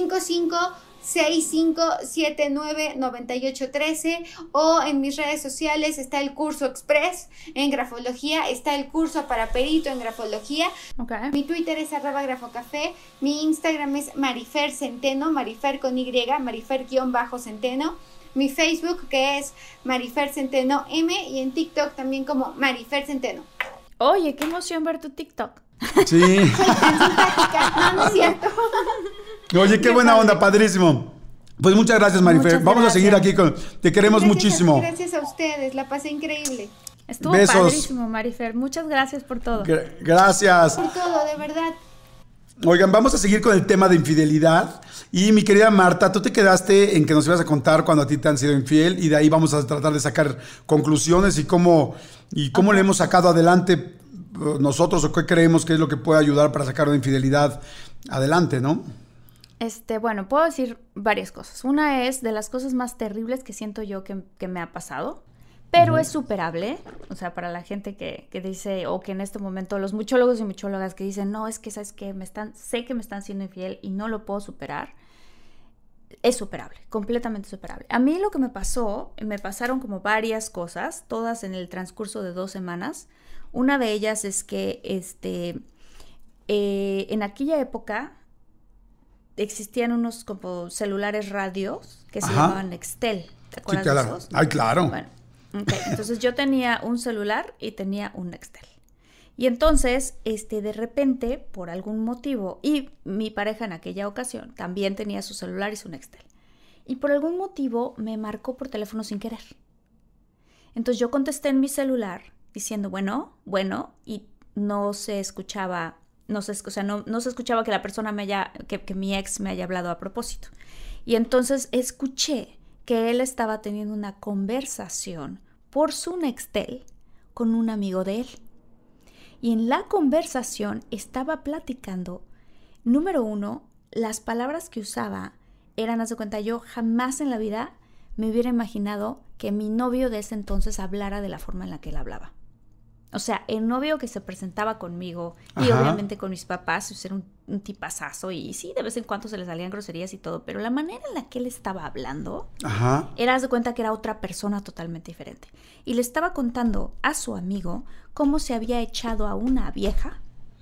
5565799813, o en mis redes sociales está el curso express en grafología, está el curso para perito en grafología. Okay. Mi Twitter es @grafocafé, mi Instagram es Marifer Centeno, Marifer con Y, Marifer_Centeno, mi Facebook que es Marifer Centeno M, y en TikTok también como Marifer Centeno. Oye, qué emoción ver tu TikTok. Sí. Soy tan simpática, no es cierto. Oye, qué buena onda, padrísimo. Pues muchas gracias, Marifer. Muchas Vamos a seguir aquí te queremos muchísimo. Gracias a ustedes, la pasé increíble. Estuvo Besos. padrísimo, Marifer. Muchas gracias por todo. Gracias. Por todo, de verdad. Oigan, vamos a seguir con el tema de infidelidad. Y mi querida Marta, tú te quedaste en que nos ibas a contar cuando a ti te han sido infiel, y de ahí vamos a tratar de sacar conclusiones y cómo le hemos sacado adelante nosotros, o qué creemos que es lo que puede ayudar para sacar una infidelidad adelante, ¿no? Bueno, puedo decir varias cosas. Una es de las cosas más terribles que siento yo que me ha pasado, pero es superable. O sea, para la gente que dice, o que en este momento, los muchólogos y muchólogas que dicen, no, es que, ¿sabes qué? Sé que me están siendo infiel y no lo puedo superar. Es superable, completamente superable. A mí lo que me pasaron como varias cosas, todas en el transcurso de 2 semanas. Una de ellas es que en aquella época existían unos como celulares radios que se llamaban Nextel. ¿Te acuerdas de esos? Ay, claro. Bueno, okay. Entonces yo tenía un celular y tenía un Nextel. Y entonces, de repente, por algún motivo, y mi pareja en aquella ocasión también tenía su celular y su Nextel. Y por algún motivo me marcó por teléfono sin querer. Entonces yo contesté en mi celular diciendo, bueno, y no se escuchaba que la persona que mi ex me haya hablado a propósito. Y entonces escuché que él estaba teniendo una conversación por su Nextel con un amigo de él. Y en la conversación estaba platicando, número 1, las palabras que usaba eran, haz de cuenta, yo jamás en la vida me hubiera imaginado que mi novio de ese entonces hablara de la forma en la que él hablaba. O sea, el novio que se presentaba conmigo y obviamente con mis papás, era un tipazazo, y sí, de vez en cuando se le salían groserías y todo, pero la manera en la que él estaba hablando era, haz de cuenta, que era otra persona totalmente diferente. Y le estaba contando a su amigo cómo se había echado a una vieja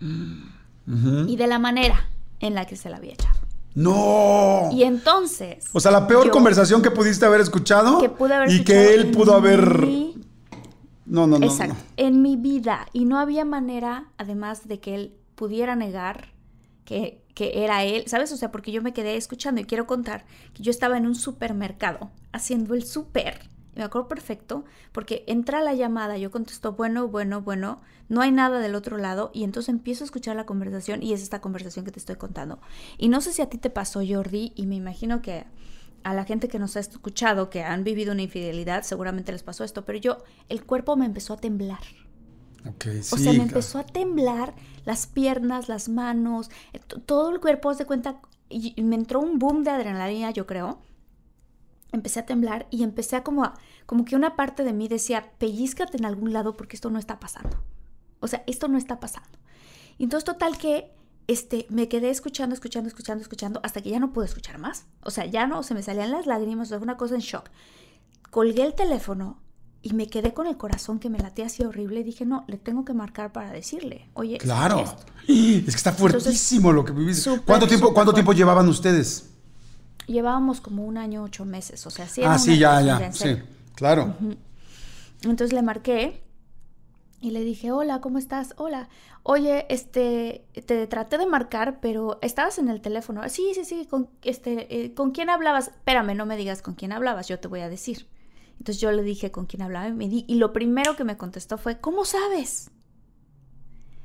y de la manera en la que se la había echado. ¡No! Y entonces... O sea, la peor conversación que pudiste haber escuchado. Que pude haber y escuchado que él pudo haber... No. Exacto. En mi vida. Y no había manera, además, de que él pudiera negar que era él, ¿sabes? O sea, porque yo me quedé escuchando, y quiero contar que yo estaba en un supermercado haciendo el súper. Y me acuerdo perfecto, porque entra la llamada, yo contesto, bueno, no hay nada del otro lado, y entonces empiezo a escuchar la conversación, y es esta conversación que te estoy contando. Y no sé si a ti te pasó, Jordi, y me imagino que a la gente que nos ha escuchado, que han vivido una infidelidad, seguramente les pasó esto, pero el cuerpo me empezó a temblar. Okay, sí, o sea, me empezó a temblar las piernas, las manos, todo el cuerpo, haz de cuenta, y me entró un boom de adrenalina, yo creo. Empecé a temblar y empecé a como que una parte de mí decía, pellízcate en algún lado porque esto no está pasando. O sea, esto no está pasando. Y entonces, total que me quedé escuchando hasta que ya no pude escuchar más. O sea, ya no, se me salían las lágrimas, fue una cosa en shock. Colgué el teléfono y me quedé con el corazón que me latía así horrible, y dije, no, le tengo que marcar para decirle, oye, claro, es que está fuertísimo. Entonces, lo que viviste. ¿Cuánto tiempo llevaban ustedes? Llevábamos como 1 año, 8 meses, o sea, sí. Ya, sí, claro. Entonces le marqué y le dije, hola, ¿cómo estás? Hola, oye, te traté de marcar, pero estabas en el teléfono. Sí, ¿con quién hablabas? Espérame, no me digas con quién hablabas, yo te voy a decir. Entonces yo le dije con quién hablaba, y lo primero que me contestó fue, ¿cómo sabes?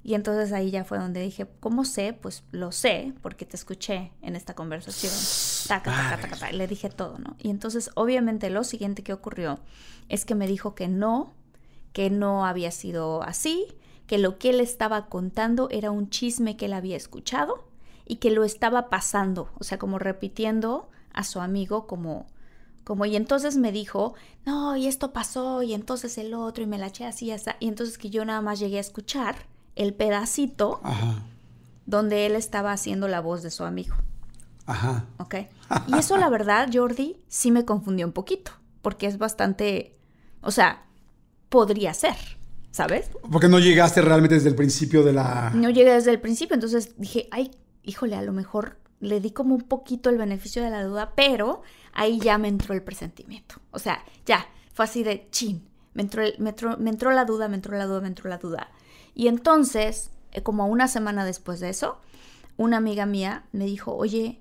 Y entonces ahí ya fue donde dije, ¿cómo sé? Pues lo sé porque te escuché en esta conversación. Taca, taca, taca, taca. Le dije todo, ¿no? Y entonces obviamente lo siguiente que ocurrió es que me dijo que no había sido así, que lo que él estaba contando era un chisme que él había escuchado y que lo estaba pasando, o sea, como repitiendo a su amigo como y entonces me dijo, no, y esto pasó, y entonces el otro, y me la eché así, así, y entonces que yo nada más llegué a escuchar el pedacito donde él estaba haciendo la voz de su amigo. Ajá. ¿Ok? Y eso, la verdad, Jordi, sí me confundió un poquito, porque es bastante, o sea, podría ser, ¿sabes? Porque no llegaste realmente desde el principio de la... No llegué desde el principio, entonces dije, ay, híjole, a lo mejor le di como un poquito el beneficio de la duda, pero ahí ya me entró el presentimiento. O sea, ya, fue así de chin. Me entró la duda. Y entonces, como una semana después de eso, una amiga mía me dijo, oye,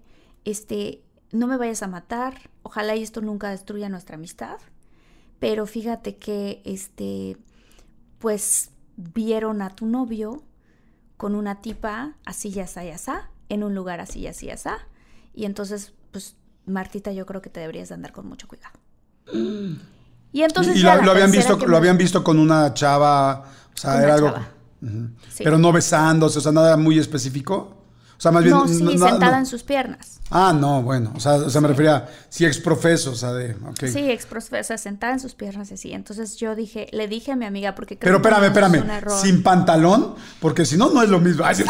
no me vayas a matar, ojalá y esto nunca destruya nuestra amistad, pero fíjate que, pues, vieron a tu novio con una tipa así, ya asá, en un lugar así, así, asá. Y entonces, pues, Martita, yo creo que te deberías de andar con mucho cuidado. Y entonces lo habían visto con una chava, o sea, era algo... Sí. Pero no besándose, o sea, nada muy específico. O sea, más bien... No, sí, sentada en sus piernas. Ah, no, bueno, o sea me refería, sí, exprofeso, o sea, okay. Sí, exprofeso, o sea, sentada en sus piernas y así. Entonces yo le dije a mi amiga, porque creo espérame, ¿sin pantalón? Porque si no, no es lo mismo. Ay,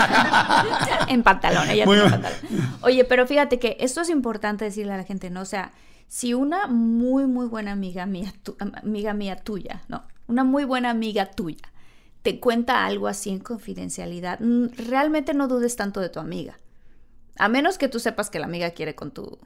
en pantalón, ella tiene pantalón. Oye, pero fíjate que esto es importante decirle a la gente, ¿no? O sea, si una muy, muy buena amiga mía tuya, ¿no? Una muy buena amiga tuya te cuenta algo así en confidencialidad, realmente no dudes tanto de tu amiga. A menos que tú sepas que la amiga quiere con tu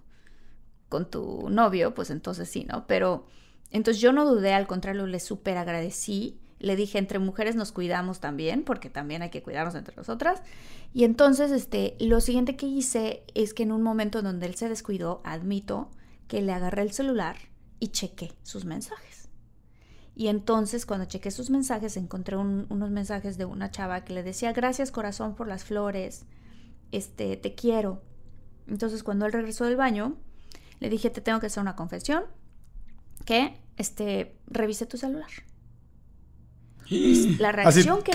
novio, pues entonces sí, ¿no? Pero entonces yo no dudé, al contrario, le súper agradecí. Le dije, entre mujeres nos cuidamos también, porque también hay que cuidarnos entre nosotras. Y entonces lo siguiente que hice es que en un momento donde él se descuidó, admito que le agarré el celular y chequé sus mensajes. Y entonces cuando chequé sus mensajes encontré unos mensajes de una chava que le decía, gracias corazón por las flores, te quiero. Entonces cuando él regresó del baño, le dije, te tengo que hacer una confesión, que revisé tu celular. Y la reacción así,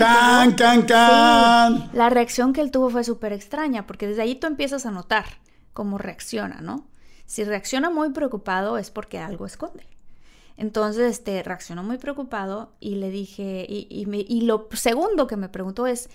la reacción que él tuvo fue súper extraña, porque desde ahí tú empiezas a notar cómo reacciona, ¿no? Si reacciona muy preocupado es porque algo esconde. Entonces, reaccionó muy preocupado y le dije, y lo segundo que me preguntó es,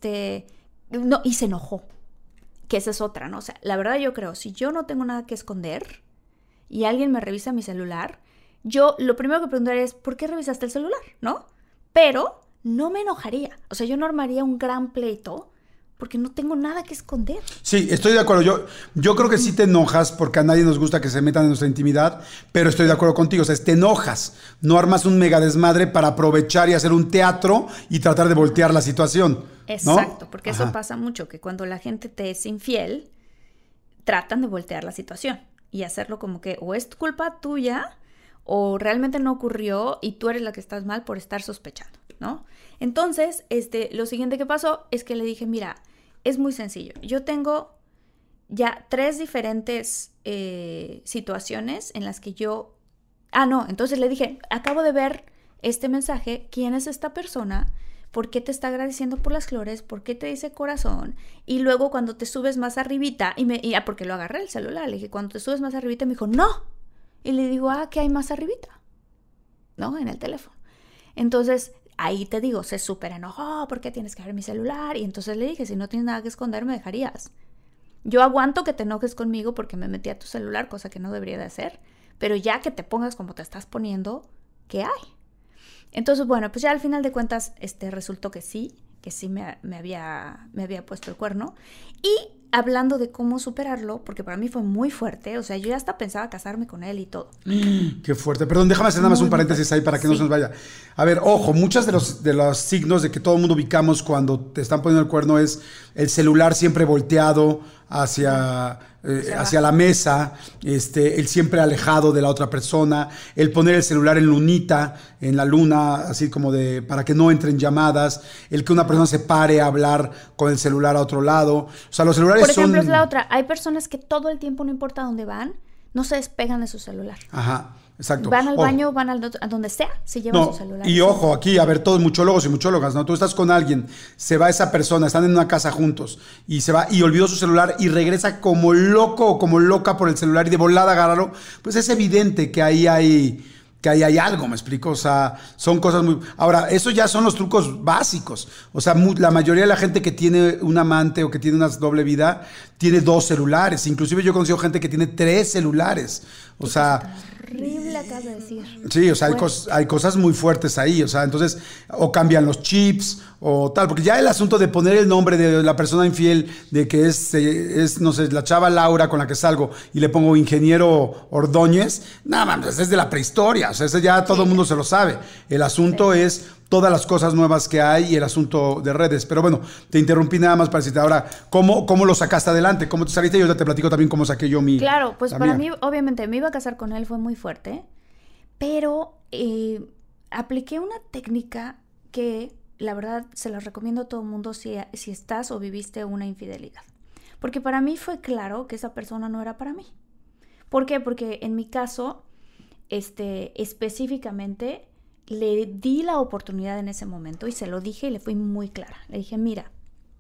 no, y se enojó, que esa es otra, ¿no? O sea, la verdad yo creo, si yo no tengo nada que esconder y alguien me revisa mi celular, yo lo primero que preguntaría es, ¿por qué revisaste el celular? ¿No? Pero no me enojaría, o sea, yo no armaría un gran pleito porque no tengo nada que esconder. Sí, estoy de acuerdo. Yo creo que sí te enojas porque a nadie nos gusta que se metan en nuestra intimidad, pero estoy de acuerdo contigo. O sea, te enojas. No armas un mega desmadre para aprovechar y hacer un teatro y tratar de voltear la situación, ¿no? Exacto, porque eso pasa mucho, que cuando la gente te es infiel, tratan de voltear la situación y hacerlo como que o es culpa tuya o realmente no ocurrió y tú eres la que estás mal por estar sospechando, ¿no? Entonces, lo siguiente que pasó es que le dije, mira, es muy sencillo. Yo tengo ya 3 diferentes situaciones en las que yo... entonces le dije, acabo de ver este mensaje, ¿quién es esta persona? ¿Por qué te está agradeciendo por las flores? ¿Por qué te dice corazón? Y luego cuando te subes más arribita, porque lo agarré el celular, le dije, cuando te subes más arribita, me dijo, no. Y le digo, ¿qué hay más arribita? ¿No? En el teléfono. Entonces... ahí te digo, se súper enojó, ¿por qué tienes que ver mi celular? Y entonces le dije, si no tienes nada que esconder, me dejarías. Yo aguanto que te enojes conmigo porque me metí a tu celular, cosa que no debería de hacer, pero ya que te pongas como te estás poniendo, ¿qué hay? Entonces, bueno, pues ya al final de cuentas, resultó que sí me había puesto el cuerno. Y hablando de cómo superarlo, porque para mí fue muy fuerte, o sea, yo ya hasta pensaba casarme con él y todo. Qué fuerte. Perdón, déjame hacer nada más un paréntesis ahí para que no se nos vaya. A ver, ojo, muchos de los signos de que todo el mundo ubicamos cuando te están poniendo el cuerno es el celular siempre volteado hacia hacia la mesa, el siempre alejado de la otra persona, el poner el celular en lunita, en la luna, así como para que no entren llamadas, el que una persona se pare a hablar con el celular a otro lado. O sea, los celulares son... Por ejemplo, es la otra. Hay personas que todo el tiempo, no importa dónde van, no se despegan de su celular. Ajá. Exacto. Van al baño, van a donde sea, se llevan su celular. Y ojo, aquí, a ver, todos muchólogos y muchólogas, ¿no? Tú estás con alguien, se va esa persona, están en una casa juntos, y se va y olvidó su celular y regresa como loco o como loca por el celular y de volada agárralo, pues es evidente que ahí hay algo, ¿me explico? O sea, son cosas muy... Ahora, eso ya son los trucos básicos. O sea, la mayoría de la gente que tiene un amante o que tiene una doble vida, tiene 2 celulares. Inclusive yo he conocido gente que tiene 3 celulares. O sea... Horrible acabas de decir. Sí, o sea, hay cosas muy fuertes ahí, o sea, entonces, o cambian los chips, o tal, porque ya el asunto de poner el nombre de la persona infiel, de que es no sé, la chava Laura con la que salgo, y le pongo ingeniero Ordóñez, nada más, es de la prehistoria, o sea, ese ya todo el mundo se lo sabe. El asunto es todas las cosas nuevas que hay y el asunto de redes. Pero bueno, te interrumpí nada más para decirte ahora, ¿cómo lo sacaste adelante? ¿Cómo te saliste? Y yo te platico también cómo saqué yo mi... Claro, pues para mí, obviamente, me iba a casar con él, fue muy fuerte, pero apliqué una técnica que, la verdad, se la recomiendo a todo el mundo si estás o viviste una infidelidad. Porque para mí fue claro que esa persona no era para mí. ¿Por qué? Porque en mi caso, específicamente... le di la oportunidad en ese momento y se lo dije y le fui muy clara. Le dije, mira,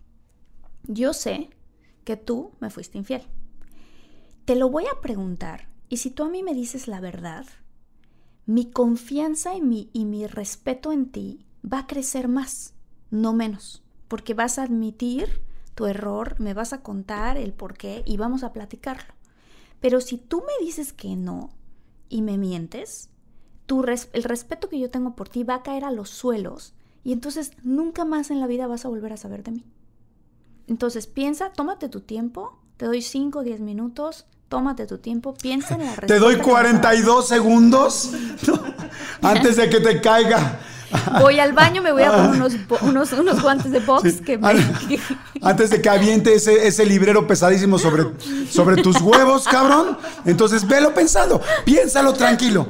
yo sé que tú me fuiste infiel. Te lo voy a preguntar y si tú a mí me dices la verdad, mi confianza y mi respeto en ti va a crecer más, no menos. Porque vas a admitir tu error, me vas a contar el por qué y vamos a platicarlo. Pero si tú me dices que no y me mientes... el respeto que yo tengo por ti va a caer a los suelos y entonces nunca más en la vida vas a volver a saber de mí. Entonces piensa, tómate tu tiempo, te doy 5 o 10 minutos, tómate tu tiempo, piensa en la respuesta. ¿Te doy 42 segundos? Antes de que te caiga. Voy al baño, me voy a poner unos guantes de box que antes de que aviente ese librero pesadísimo sobre tus huevos, cabrón. Entonces, velo pensando, piénsalo tranquilo.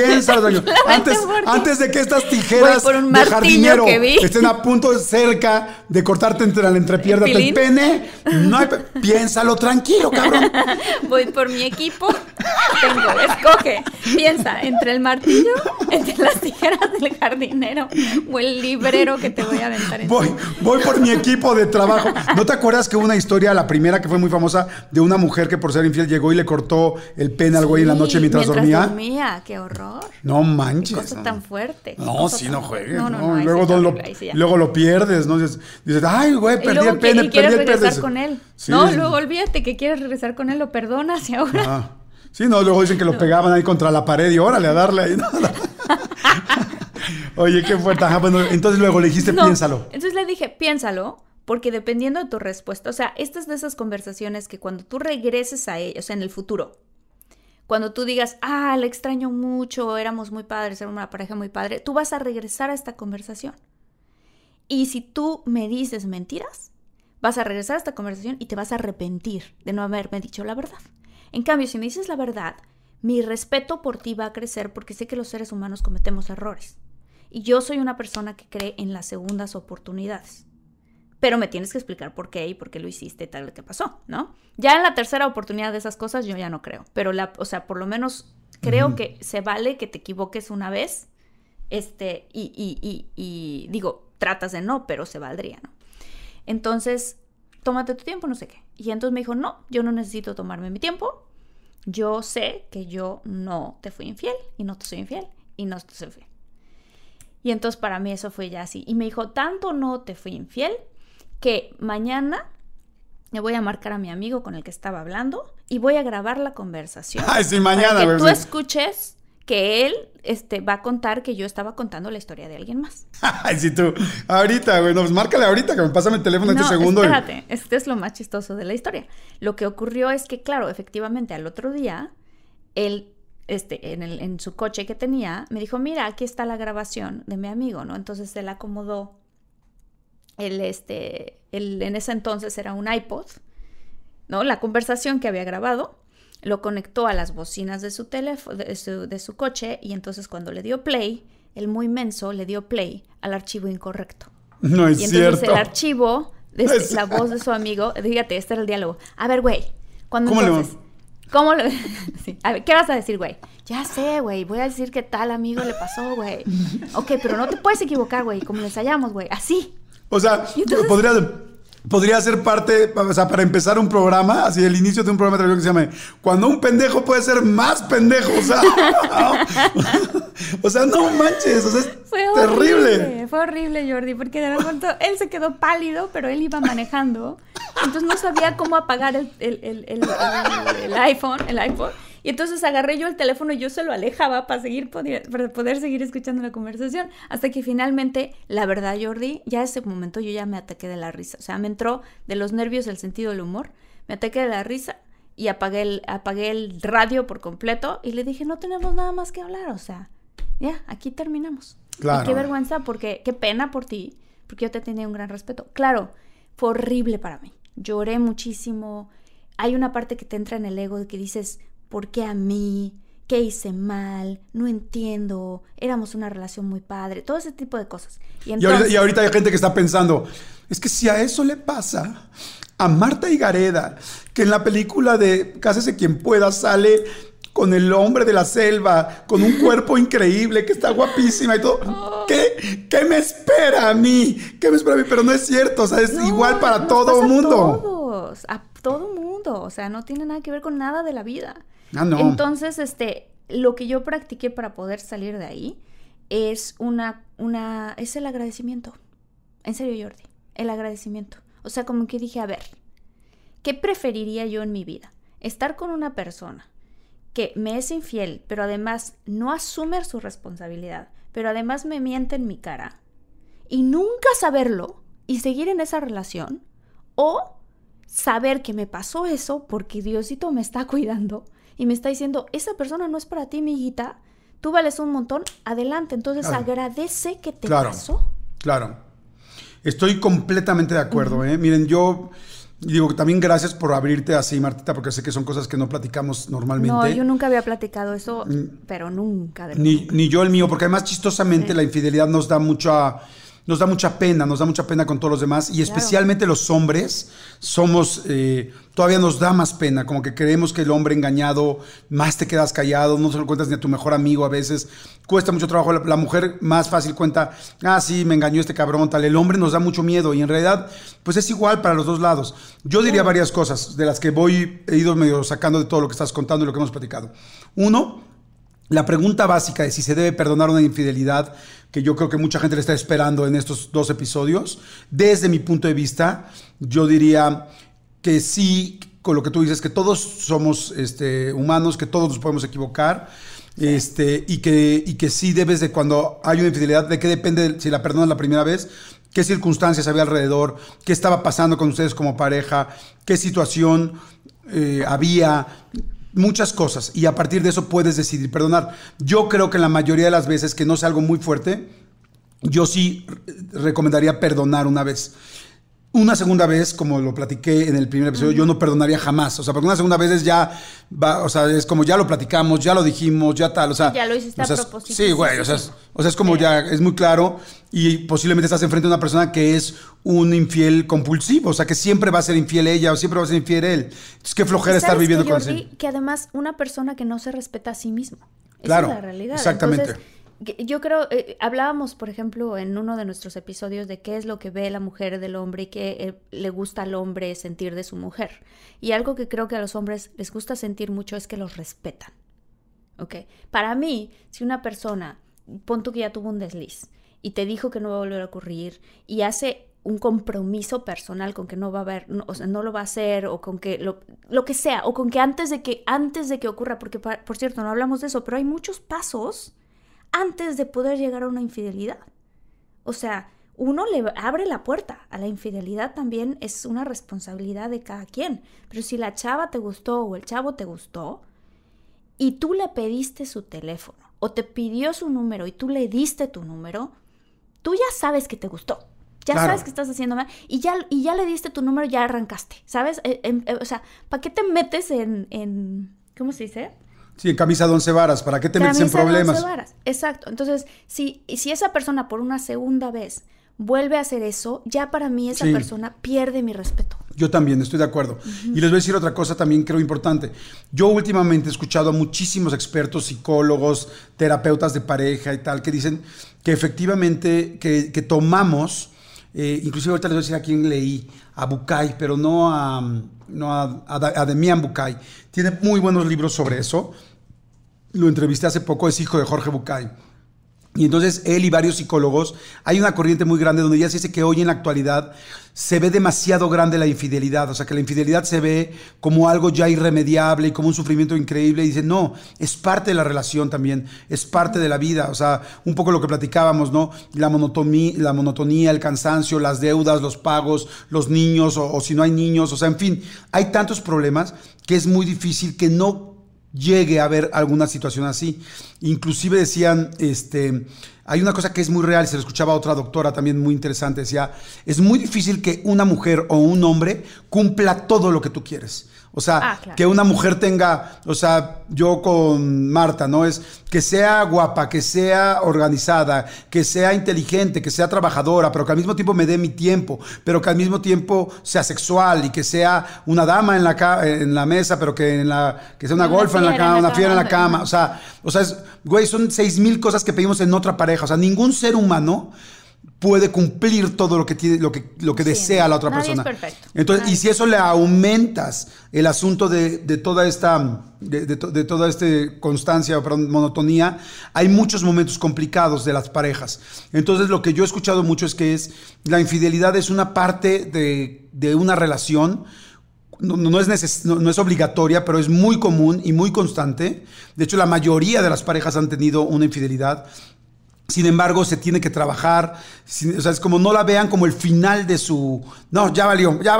Antes de que estas tijeras de jardinero estén a punto cerca de cortarte entre la entrepierna del pene, piénsalo tranquilo, cabrón. Voy por mi equipo. Escoge, piensa entre el martillo, entre las tijeras del jardinero o el librero que te voy a aventar. Voy por mi equipo de trabajo. ¿No te acuerdas que hubo una historia, la primera que fue muy famosa, de una mujer que por ser infiel llegó y le cortó el pene al güey en la noche mientras dormía? Qué horror. No manches. Qué cosa tan fuerte. No, sí, no juegues. No, luego lo pierdes, ¿no? Dices, ay, güey, perdí el pene. Y quieres regresar con él. Sí, no, luego olvídate que quieres regresar con él, lo perdonas y ahora... Ah. Sí, no, luego dicen que lo pegaban ahí contra la pared y órale, a darle ahí. Oye, qué fuerte. Ajá, bueno, entonces luego le dijiste, piénsalo. Entonces le dije, piénsalo, porque dependiendo de tu respuesta, o sea, estas de esas conversaciones que cuando tú regreses a ella, o sea, en el futuro, cuando tú digas, le extraño mucho, éramos muy padres, éramos una pareja muy padre, tú vas a regresar a esta conversación. Y si tú me dices mentiras, vas a regresar a esta conversación y te vas a arrepentir de no haberme dicho la verdad. En cambio, si me dices la verdad, mi respeto por ti va a crecer porque sé que los seres humanos cometemos errores. Y yo soy una persona que cree en las segundas oportunidades. Pero me tienes que explicar por qué y por qué lo hiciste y tal, qué pasó, ¿no? Ya en la tercera oportunidad de esas cosas yo ya no creo. Pero, por lo menos creo que se vale que te equivoques una vez. Y digo, tratas de no, pero se valdría, ¿no? Entonces, tómate tu tiempo, no sé qué. Y entonces me dijo, no, yo no necesito tomarme mi tiempo. Yo sé que yo no te fui infiel y no te soy infiel y no te soy infiel. Y entonces para mí eso fue ya así. Y me dijo, tanto no te fui infiel que mañana le voy a marcar a mi amigo con el que estaba hablando y voy a grabar la conversación. Ay, sí, mañana. Para que tú escuches que él va a contar que yo estaba contando la historia de alguien más. Ay, sí, tú. Ahorita, güey. No, pues márcale ahorita, que me pásame el teléfono en este segundo. Espérate. Este es lo más chistoso de la historia. Lo que ocurrió es que, claro, efectivamente, al otro día, él, en su coche que tenía, me dijo, mira, aquí está la grabación de mi amigo, ¿no? Entonces él acomodó en ese entonces era un iPod, ¿no? La conversación que había grabado, lo conectó a las bocinas de su teléfono, de su coche, y entonces cuando le dio play, el muy menso le dio play al archivo incorrecto. No es cierto. Y entonces el archivo, la voz de su amigo, fíjate, este era el diálogo. A ver, güey, ¿Cómo lo...? Sí. A ver, ¿qué vas a decir, güey? Ya sé, güey, voy a decir qué tal amigo le pasó, güey. Ok, pero no te puedes equivocar, güey, como le ensayamos, güey, así. O sea, entonces... podría ser parte, o sea, para empezar un programa, así el inicio de un programa de televisión que se llame Cuando un pendejo puede ser más pendejo, o sea, o sea, no manches, o sea, es terrible. Fue horrible, Jordi, porque de pronto él se quedó pálido, pero él iba manejando, entonces no sabía cómo apagar el iPhone, y entonces agarré yo el teléfono y yo se lo alejaba para poder seguir escuchando la conversación, hasta que finalmente, la verdad, Jordi, ya ese momento yo ya me ataqué de la risa, o sea, me entró de los nervios el sentido del humor, me ataqué de la risa y apagué el radio por completo y le dije, no tenemos nada más que hablar, o sea, ya, aquí terminamos. Claro. Y qué vergüenza, porque qué pena por ti, porque yo te tenía un gran respeto. Claro, fue horrible para mí, lloré muchísimo, hay una parte que te entra en el ego de que dices... ¿Por qué a mí? ¿Qué hice mal? No entiendo. Éramos una relación muy padre. Todo ese tipo de cosas. Y ahorita hay gente que está pensando, es que si a eso le pasa a Marta Higareda, que en la película de Cásese quien pueda sale con el hombre de la selva, con un cuerpo increíble, que está guapísima y todo. ¿Qué me espera a mí? ¿Qué me espera a mí? Pero no es cierto. O sea, es igual para todo el mundo. A todo mundo. O sea, no tiene nada que ver con nada de la vida. Ah, no. Entonces, lo que yo practiqué para poder salir de ahí es es el agradecimiento. En serio, Jordi, el agradecimiento. O sea, como que dije, a ver, ¿qué preferiría yo en mi vida? Estar con una persona que me es infiel, pero además no asume su responsabilidad, pero además me miente en mi cara, y nunca saberlo y seguir en esa relación, o saber que me pasó eso porque Diosito me está cuidando y me está diciendo, esa persona no es para ti, mi hijita, tú vales un montón, adelante. Entonces agradece que te pasó. Claro, estoy completamente de acuerdo. Miren, yo digo también gracias por abrirte así, Martita, porque sé que son cosas que no platicamos normalmente. No, yo nunca había platicado eso, pero nunca. Ni yo el mío, porque además chistosamente la infidelidad nos da mucha pena con todos los demás, y especialmente los hombres todavía nos da más pena, como que creemos que el hombre engañado, más te quedas callado, no se lo cuentas ni a tu mejor amigo, a veces cuesta mucho trabajo, la mujer más fácil cuenta, sí, me engañó este cabrón, tal, el hombre nos da mucho miedo, y en realidad, pues es igual para los dos lados. Yo diría varias cosas, de las que he ido medio sacando de todo lo que estás contando y lo que hemos platicado. Uno, la pregunta básica de si se debe perdonar una infidelidad, que yo creo que mucha gente le está esperando en estos 2 episodios, desde mi punto de vista, yo diría que sí, con lo que tú dices, que todos somos humanos, que todos nos podemos equivocar, y que sí debes de, cuando hay una infidelidad, de qué depende si la perdonas la primera vez, qué circunstancias había alrededor, qué estaba pasando con ustedes como pareja, qué situación había... Muchas cosas, y a partir de eso puedes decidir perdonar. Yo creo que la mayoría de las veces, que no sea algo muy fuerte, yo sí recomendaría perdonar una vez. Una segunda vez, como lo platiqué en el primer episodio, yo no perdonaría jamás. O sea, porque una segunda vez es como ya lo platicamos, ya lo dijimos, ya tal, o sea... Ya lo hiciste a propósito. Sí, güey, o sea, es como ya, es muy claro, y posiblemente estás enfrente de una persona que es un infiel compulsivo, o sea, que siempre va a ser infiel ella o siempre va a ser infiel él. Entonces, qué flojera estar viviendo con él. Que además, una persona que no se respeta a sí mismo. Claro, esa es la realidad. Exactamente. Entonces, yo creo, hablábamos, por ejemplo, en uno de nuestros episodios de qué es lo que ve la mujer del hombre y qué le gusta al hombre sentir de su mujer. Y algo que creo que a los hombres les gusta sentir mucho es que los respetan. ¿Ok? Para mí, si una persona, pon tú que ya tuvo un desliz y te dijo que no va a volver a ocurrir y hace un compromiso personal con que no va a haber, no, o sea, no lo va a hacer, o con que lo que sea, o con que antes de que ocurra, porque por cierto, no hablamos de eso, pero hay muchos pasos antes de poder llegar a una infidelidad. O sea, uno le abre la puerta a la infidelidad, también es una responsabilidad de cada quien. Pero si la chava te gustó o el chavo te gustó y tú le pediste su teléfono o te pidió su número y tú le diste tu número, tú ya sabes que te gustó. Ya Claro. sabes que estás haciendo mal y ya le diste tu número, ya arrancaste, ¿sabes? O sea, ¿para qué te metes en ¿cómo se dice? Sí, en camisa de 11 varas, ¿para qué te metes en Camisa de problemas? 11 varas. Exacto. Entonces, si esa persona por una segunda vez vuelve a hacer eso, ya para mí esa Sí. persona pierde mi respeto. Yo también, estoy de acuerdo. Y les voy a decir otra cosa también creo importante. Yo últimamente he escuchado a muchísimos expertos, psicólogos, terapeutas de pareja y tal, que dicen que efectivamente que tomamos, inclusive ahorita les voy a decir a quién leí, a Bucay, pero no a Demian Bucay. Tiene muy buenos libros sobre eso. Lo entrevisté hace poco, es hijo de Jorge Bucay. Y entonces él y varios psicólogos, hay una corriente muy grande donde ya se dice que hoy en la actualidad se ve demasiado grande la infidelidad, o sea que la infidelidad se ve como algo ya irremediable y como un sufrimiento increíble y dicen, no, es parte de la relación también, es parte de la vida, o sea, un poco lo que platicábamos, ¿no? La monotonía, el cansancio, las deudas, los pagos, los niños o si no hay niños, o sea, en fin, hay tantos problemas que es muy difícil que no llegue a haber alguna situación así. Inclusive decían, hay una cosa que es muy real, se lo escuchaba a otra doctora también muy interesante, decía, es muy difícil que una mujer o un hombre cumpla todo lo que tú quieres. O sea, claro. que una mujer tenga, o sea, yo con Marta, ¿no? Es que sea guapa, que sea organizada, que sea inteligente, que sea trabajadora, pero que al mismo tiempo me dé mi tiempo, pero que al mismo tiempo sea sexual y que sea una dama en la mesa, pero que sea una golfa en la cama, una fiera en la cama. O sea, güey, son 6,000 cosas que pedimos en otra pareja. O sea, ningún ser humano puede cumplir todo lo que tiene, lo que desea la otra Nadie persona. es perfecto. Entonces, y si eso le aumentas el asunto de toda esta constancia, monotonía, hay muchos momentos complicados de las parejas. Entonces, lo que yo he escuchado mucho es que la infidelidad es una parte de una relación. No es obligatoria, pero es muy común y muy constante. De hecho, la mayoría de las parejas han tenido una infidelidad. Sin embargo, se tiene que trabajar. O sea, es como no la vean como el final de su... No, ya valió. Ya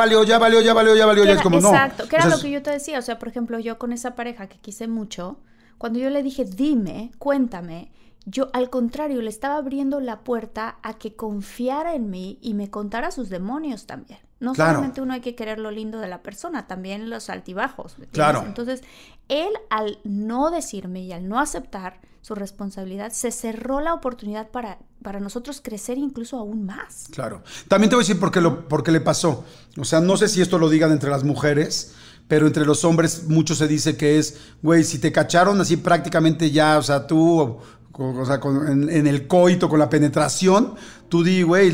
es como exacto, no. que era O sea, lo que yo te decía. O sea, por ejemplo, yo con esa pareja que quise mucho, cuando yo le dije, dime, cuéntame, yo al contrario le estaba abriendo la puerta a que confiara en mí y me contara sus demonios también. No Claro. solamente uno hay que querer lo lindo de la persona, también los altibajos. ¿Entiendes? Claro. Entonces, él al no decirme y al no aceptar su responsabilidad, se cerró la oportunidad para nosotros crecer incluso aún más. Claro. También te voy a decir por qué le pasó. O sea, no sé si esto lo digan entre las mujeres, pero entre los hombres mucho se dice que es, güey, si te cacharon así prácticamente ya, o sea, tú... O sea, en el coito, con la penetración, tú di, güey,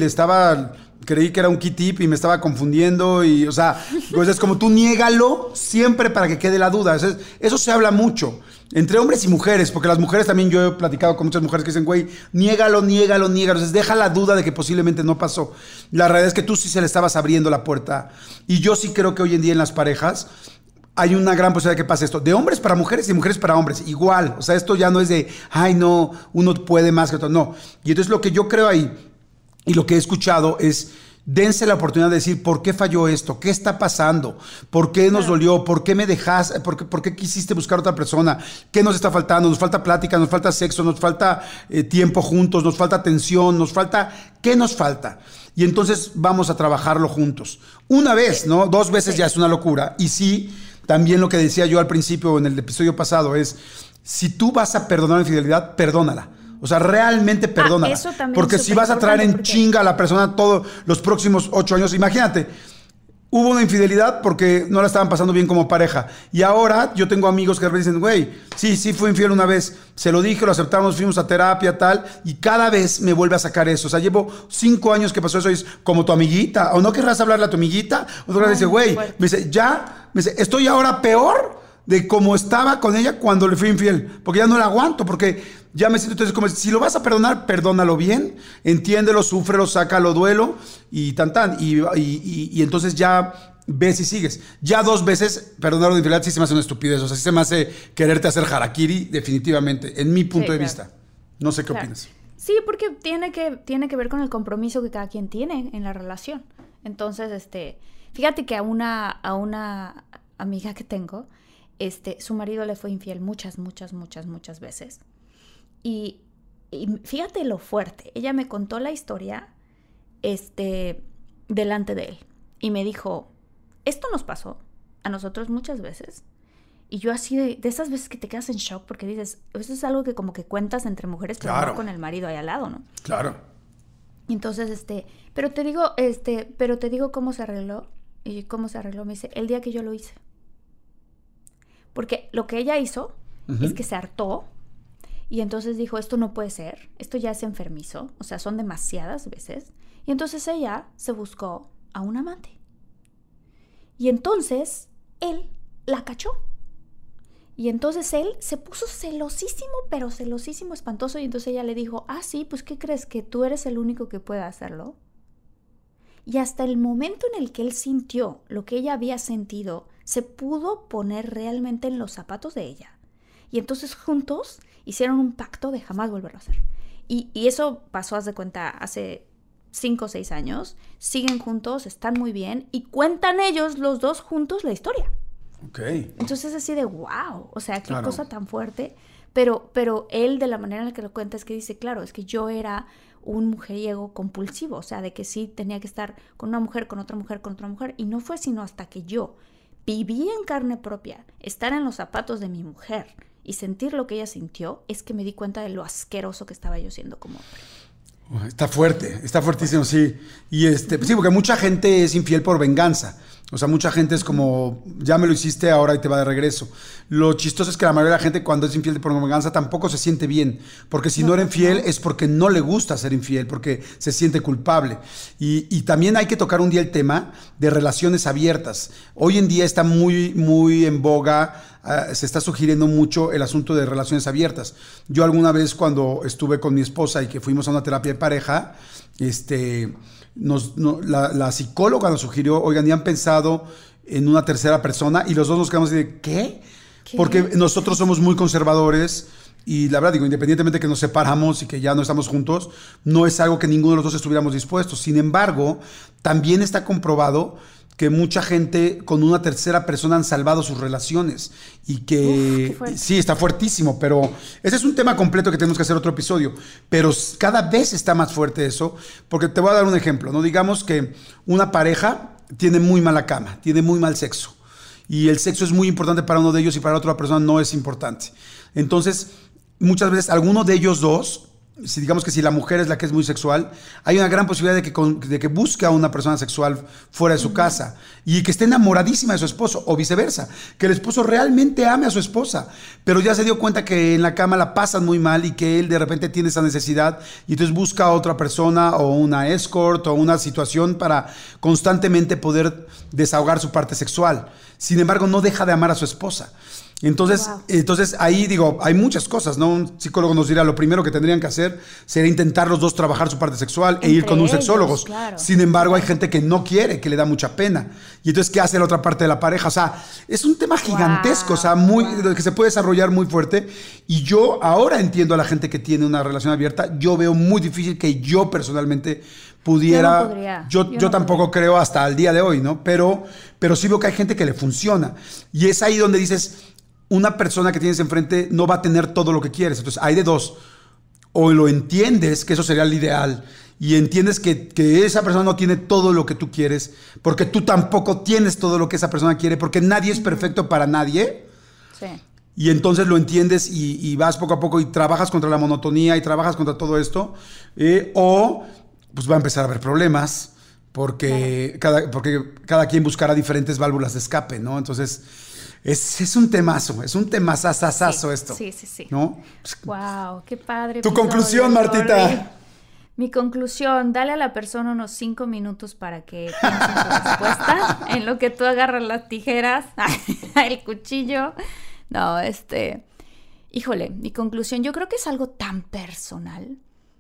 creí que era un key-tip y me estaba confundiendo y, o sea, pues es como tú niégalo siempre para que quede la duda. Eso se habla mucho entre hombres y mujeres, porque las mujeres también, yo he platicado con muchas mujeres que dicen, güey, niégalo. Entonces deja la duda de que posiblemente no pasó. La realidad es que tú sí se le estabas abriendo la puerta. Y yo sí creo que hoy en día en las parejas hay una gran posibilidad de que pase esto. De hombres para mujeres y mujeres para hombres. Igual. O sea, esto ya no es de, ay, no, uno puede más que otro. No. Y entonces lo que yo creo ahí y lo que he escuchado es, dense la oportunidad de decir, ¿por qué falló esto? ¿Qué está pasando? ¿Por qué nos dolió? ¿Por qué me dejaste? ¿Por qué quisiste buscar a otra persona? ¿Qué nos está faltando? Nos falta plática, nos falta sexo, nos falta tiempo juntos, nos falta atención, ¿qué nos falta? Y entonces vamos a trabajarlo juntos. Una vez, ¿no? 2 veces ya es una locura. Y sí, también lo que decía yo al principio en el episodio pasado es, si tú vas a perdonar la infidelidad, perdónala. O sea, realmente perdónala. Eso también porque es si vas a traer en chinga a la persona todos los próximos 8 años, imagínate, hubo una infidelidad porque no la estaban pasando bien como pareja. Y ahora yo tengo amigos que me dicen, güey, sí fui infiel una vez. Se lo dije, lo aceptamos, fuimos a terapia, tal. Y cada vez me vuelve a sacar eso. O sea, llevo 5 años que pasó eso y es como tu amiguita. ¿O no querrás hablarle a tu amiguita? Otra vez dice, güey, me dice, estoy ahora peor de cómo estaba con ella cuando le fui infiel. Porque ya no la aguanto, porque ya me siento, entonces, como si lo vas a perdonar, perdónalo bien, entiéndelo, súfrelo, sácalo, duelo y y entonces ya ves y sigues. Ya 2 veces perdonar una infidelidad sí se me hace una estupidez, o sea, sí se me hace quererte hacer harakiri, definitivamente, en mi punto de vista. No sé qué opinas. Sí, porque tiene que ver con el compromiso que cada quien tiene en la relación. Entonces, fíjate que a una amiga que tengo, su marido le fue infiel muchas veces. Y fíjate lo fuerte. Ella me contó la historia delante de él. Y me dijo, esto nos pasó a nosotros muchas veces. Y yo así de esas veces que te quedas en shock porque dices, eso es algo que como que cuentas entre mujeres, pero no con el marido ahí al lado, ¿no? Claro. Y entonces, pero te digo cómo se arregló. Y cómo se arregló, me dice, el día que yo lo hice. Porque lo que ella hizo es que se hartó y entonces dijo, esto no puede ser, esto ya es enfermizo, o sea, son demasiadas veces. Y entonces ella se buscó a un amante. Y entonces él la cachó. Y entonces él se puso celosísimo, pero celosísimo, espantoso. Y entonces ella le dijo, sí, pues ¿qué crees? ¿Que tú eres el único que puede hacerlo? Y hasta el momento en el que él sintió lo que ella había sentido, se pudo poner realmente en los zapatos de ella. Y entonces juntos hicieron un pacto de jamás volverlo a hacer. Y eso pasó, haz de cuenta, hace 5 o 6 años. Siguen juntos, están muy bien y cuentan ellos los dos juntos la historia. Okay. Entonces así de wow, o sea, qué cosa tan fuerte. Pero él, de la manera en la que lo cuenta, es que dice, claro, es que yo era un mujeriego compulsivo, o sea, de que sí tenía que estar con una mujer, con otra mujer, con otra mujer, y no fue sino hasta que yo viví en carne propia, estar en los zapatos de mi mujer y sentir lo que ella sintió, es que me di cuenta de lo asqueroso que estaba yo siendo como hombre. Está fuerte, está fuertísimo, sí. Y sí, porque mucha gente es infiel por venganza. O sea, mucha gente es como, ya me lo hiciste, ahora y te va de regreso. Lo chistoso es que la mayoría de la gente cuando es infiel por venganza tampoco se siente bien. Porque si no era infiel es porque no le gusta ser infiel, porque se siente culpable. Y también hay que tocar un día el tema de relaciones abiertas. Hoy en día está muy, muy en boga, se está sugiriendo mucho el asunto de relaciones abiertas. Yo alguna vez cuando estuve con mi esposa y que fuimos a una terapia de pareja, la psicóloga nos sugirió, oigan, ¿y han pensado en una tercera persona? Y los dos nos quedamos de, ¿qué? Porque nosotros somos muy conservadores y la verdad, digo, independientemente de que nos separamos y que ya no estamos juntos, no es algo que ninguno de los dos estuviéramos dispuestos. Sin embargo, también está comprobado que mucha gente con una tercera persona han salvado sus relaciones y que sí, está fuertísimo, pero ese es un tema completo que tenemos que hacer otro episodio, pero cada vez está más fuerte eso, porque te voy a dar un ejemplo, ¿no? Digamos que una pareja tiene muy mala cama, tiene muy mal sexo y el sexo es muy importante para uno de ellos y para la otra persona no es importante. Entonces, muchas veces alguno de ellos dos, si digamos que si la mujer es la que es muy sexual, hay una gran posibilidad de que busque a una persona sexual fuera de su casa y que esté enamoradísima de su esposo o viceversa, que el esposo realmente ame a su esposa, pero ya se dio cuenta que en la cama la pasan muy mal y que él de repente tiene esa necesidad y entonces busca a otra persona o una escort o una situación para constantemente poder desahogar su parte sexual. Sin embargo, no deja de amar a su esposa. Entonces ahí digo, hay muchas cosas, ¿no? Un psicólogo nos dirá, lo primero que tendrían que hacer sería intentar los dos trabajar su parte sexual e ir con un sexólogo. Claro. Sin embargo, hay gente que no quiere, que le da mucha pena. Y entonces, ¿qué hace la otra parte de la pareja? O sea, es un tema gigantesco, o sea, que se puede desarrollar muy fuerte. Y yo ahora entiendo a la gente que tiene una relación abierta. Yo veo muy difícil que yo personalmente pudiera. Yo tampoco creo hasta el día de hoy, ¿no? Pero sí veo que hay gente que le funciona. Y es ahí donde dices, una persona que tienes enfrente no va a tener todo lo que quieres. Entonces, hay de dos. O lo entiendes, que eso sería el ideal, y entiendes que esa persona no tiene todo lo que tú quieres, porque tú tampoco tienes todo lo que esa persona quiere, porque nadie es perfecto para nadie. Sí. Y entonces lo entiendes y vas poco a poco y trabajas contra la monotonía y trabajas contra todo esto. O pues va a empezar a haber problemas, porque cada quien buscará diferentes válvulas de escape, ¿no? Entonces es un temazo, es un temazazazazo esto. Sí. ¿No? Wow, qué padre. Tu conclusión, Martita. Mi conclusión, dale a la persona unos 5 minutos para que piense en su respuesta, en lo que tú agarras las tijeras, el cuchillo. No, híjole, mi conclusión, yo creo que es algo tan personal.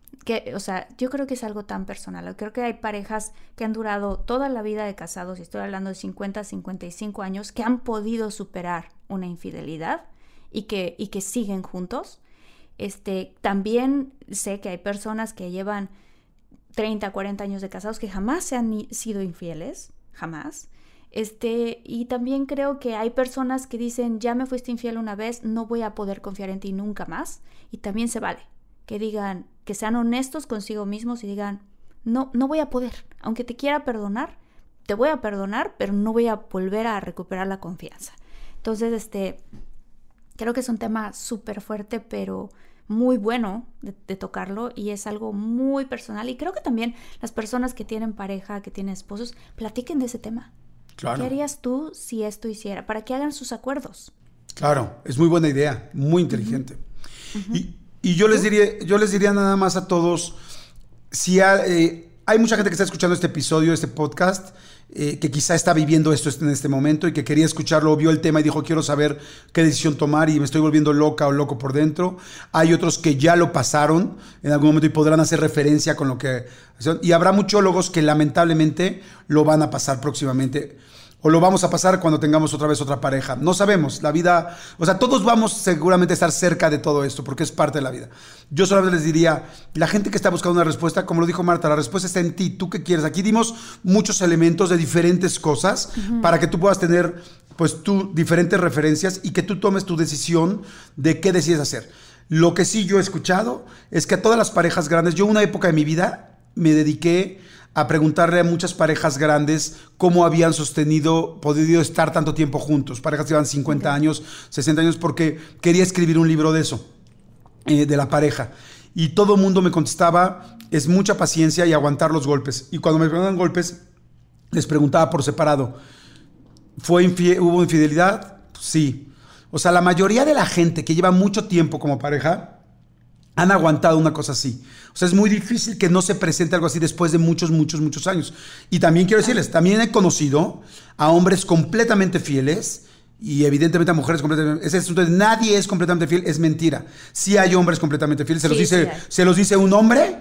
Yo creo que es algo tan personal. Creo que hay parejas que han durado toda la vida de casados, y estoy hablando de 50, 55 años, que han podido superar una infidelidad y que siguen juntos. También sé que hay personas que llevan 30, 40 años de casados que jamás se han sido infieles, jamás. Y también creo que hay personas que dicen, ya me fuiste infiel una vez, no voy a poder confiar en ti nunca más. Y también se vale que digan, que sean honestos consigo mismos y digan, no voy a poder. Aunque te quiera perdonar, te voy a perdonar, pero no voy a volver a recuperar la confianza. Entonces, creo que es un tema súper fuerte, pero muy bueno de tocarlo, y es algo muy personal. Y creo que también las personas que tienen pareja, que tienen esposos, platiquen de ese tema. Claro. ¿Qué harías tú si esto hiciera? Para que hagan sus acuerdos. Claro, es muy buena idea, muy inteligente. Y yo les diría nada más a todos, si hay mucha gente que está escuchando este episodio, este podcast, que quizá está viviendo esto en este momento y que quería escucharlo, vio el tema y dijo, quiero saber qué decisión tomar y me estoy volviendo loca o loco por dentro. Hay otros que ya lo pasaron en algún momento y podrán hacer referencia con lo que... Y habrá muchólogos que lamentablemente lo van a pasar próximamente, o lo vamos a pasar cuando tengamos otra vez otra pareja. No sabemos, la vida... O sea, todos vamos seguramente a estar cerca de todo esto, porque es parte de la vida. Yo solamente les diría, la gente que está buscando una respuesta, como lo dijo Marta, la respuesta está en ti. ¿Tú qué quieres? Aquí dimos muchos elementos de diferentes cosas para que tú puedas tener, pues, tú diferentes referencias y que tú tomes tu decisión de qué decides hacer. Lo que sí yo he escuchado es que a todas las parejas grandes, yo una época de mi vida me dediqué a preguntarle a muchas parejas grandes cómo habían podido estar tanto tiempo juntos. Parejas que llevan 50 años, 60 años, porque quería escribir un libro de eso, de la pareja. Y todo el mundo me contestaba, es mucha paciencia y aguantar los golpes. Y cuando me preguntaban golpes, les preguntaba por separado, ¿hubo infidelidad? Sí. O sea, la mayoría de la gente que lleva mucho tiempo como pareja han aguantado una cosa así. O sea, es muy difícil que no se presente algo así después de muchos años. Y también quiero decirles, también he conocido a hombres completamente fieles y evidentemente a mujeres completamente fieles. Ese asunto de nadie es completamente fiel, es mentira. Sí hay hombres completamente fieles. Se los dice un hombre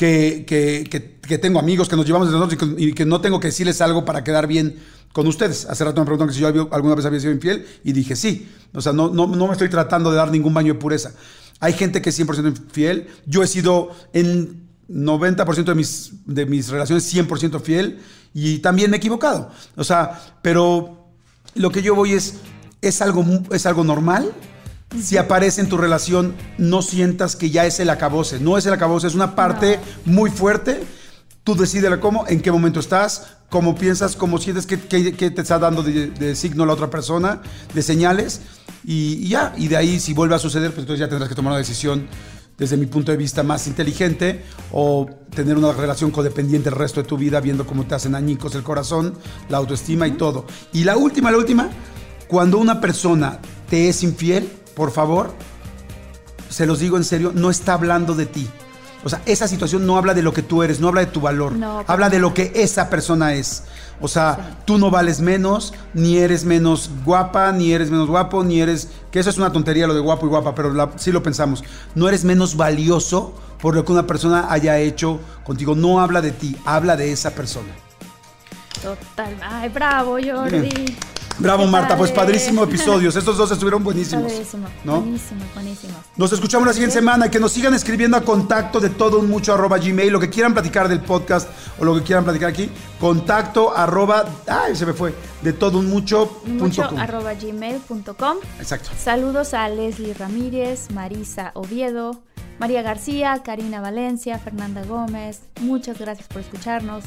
que tengo amigos que nos llevamos de nosotros y que no tengo que decirles algo para quedar bien con ustedes. Hace rato me preguntaron que si yo alguna vez había sido infiel y dije sí. O sea, no me estoy tratando de dar ningún baño de pureza. Hay gente que es 100% fiel. Yo he sido en 90% de mis relaciones 100% fiel y también me he equivocado. O sea, pero lo que yo voy es algo normal. Si aparece en tu relación, no sientas que ya es el acabose. No es el acabose, es una parte muy fuerte. Tú decides cómo, en qué momento estás, cómo piensas, cómo sientes, qué te está dando de signo la otra persona, de señales. Y ya, y de ahí si vuelve a suceder, pues entonces ya tendrás que tomar una decisión desde mi punto de vista más inteligente, o tener una relación codependiente el resto de tu vida, viendo cómo te hacen añicos el corazón, la autoestima y todo. Y la última, cuando una persona te es infiel, por favor, se los digo en serio, no está hablando de ti. O sea, esa situación no habla de lo que tú eres, no habla de tu valor, habla de lo que esa persona es. O sea, tú no vales menos, ni eres menos guapa, ni eres menos guapo, ni eres... Que eso es una tontería lo de guapo y guapa, pero sí lo pensamos. No eres menos valioso por lo que una persona haya hecho contigo. No habla de ti, habla de esa persona. Total. Ay, bravo, Jordi. Bien. Bravo, Marta, pues padrísimo episodios. Estos dos estuvieron buenísimos. Padrísimo, ¿no? Buenísimo. Nos escuchamos la siguiente semana. Que nos sigan escribiendo a contacto de @gmail, lo que quieran platicar del podcast o lo que quieran platicar aquí. Contacto de todounmucho.com @gmail.com. Exacto. Saludos a Leslie Ramírez, Marisa Oviedo, María García, Karina Valencia, Fernanda Gómez. Muchas gracias por escucharnos.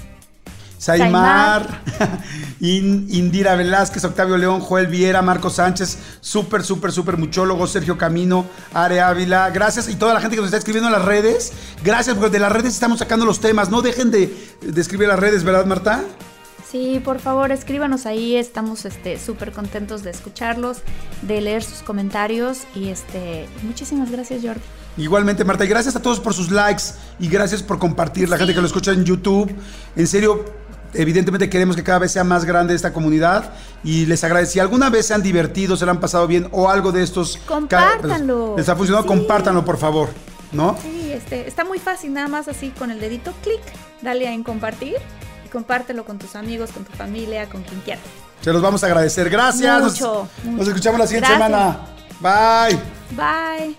Saimar, Indira Velázquez, Octavio León, Joel Viera, Marco Sánchez, súper muchólogo, Sergio Camino, Are Ávila, gracias, y toda la gente que nos está escribiendo en las redes, gracias, porque de las redes estamos sacando los temas, no dejen de escribir en las redes, ¿verdad, Marta? Sí, por favor, escríbanos ahí, estamos súper contentos de escucharlos, de leer sus comentarios, y muchísimas gracias, Jordi. Igualmente, Marta, y gracias a todos por sus likes y gracias por compartir, la gente que lo escucha en YouTube. En serio, evidentemente queremos que cada vez sea más grande esta comunidad y les agradezco. Si alguna vez se han divertido, se lo han pasado bien o algo de estos... ¡Compártanlo! Les ha funcionado, sí. Compártanlo, por favor, ¿no? Sí, está muy fácil, nada más así con el dedito, clic, dale en compartir y compártelo con tus amigos, con tu familia, con quien quieras. Se los vamos a agradecer. Gracias. Mucho. Nos escuchamos la siguiente semana. Bye. Bye.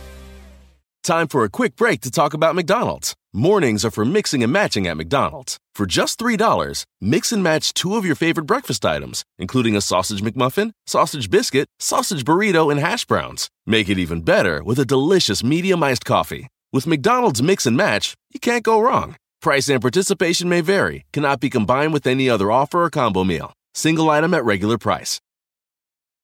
Time for a quick break to talk about McDonald's. Mornings are for mixing and matching at McDonald's. For just $3, mix and match 2 of your favorite breakfast items, including a sausage McMuffin, sausage biscuit, sausage burrito, and hash browns. Make it even better with a delicious medium-iced coffee. With McDonald's Mix and Match, you can't go wrong. Price and participation may vary. Cannot be combined with any other offer or combo meal. Single item at regular price.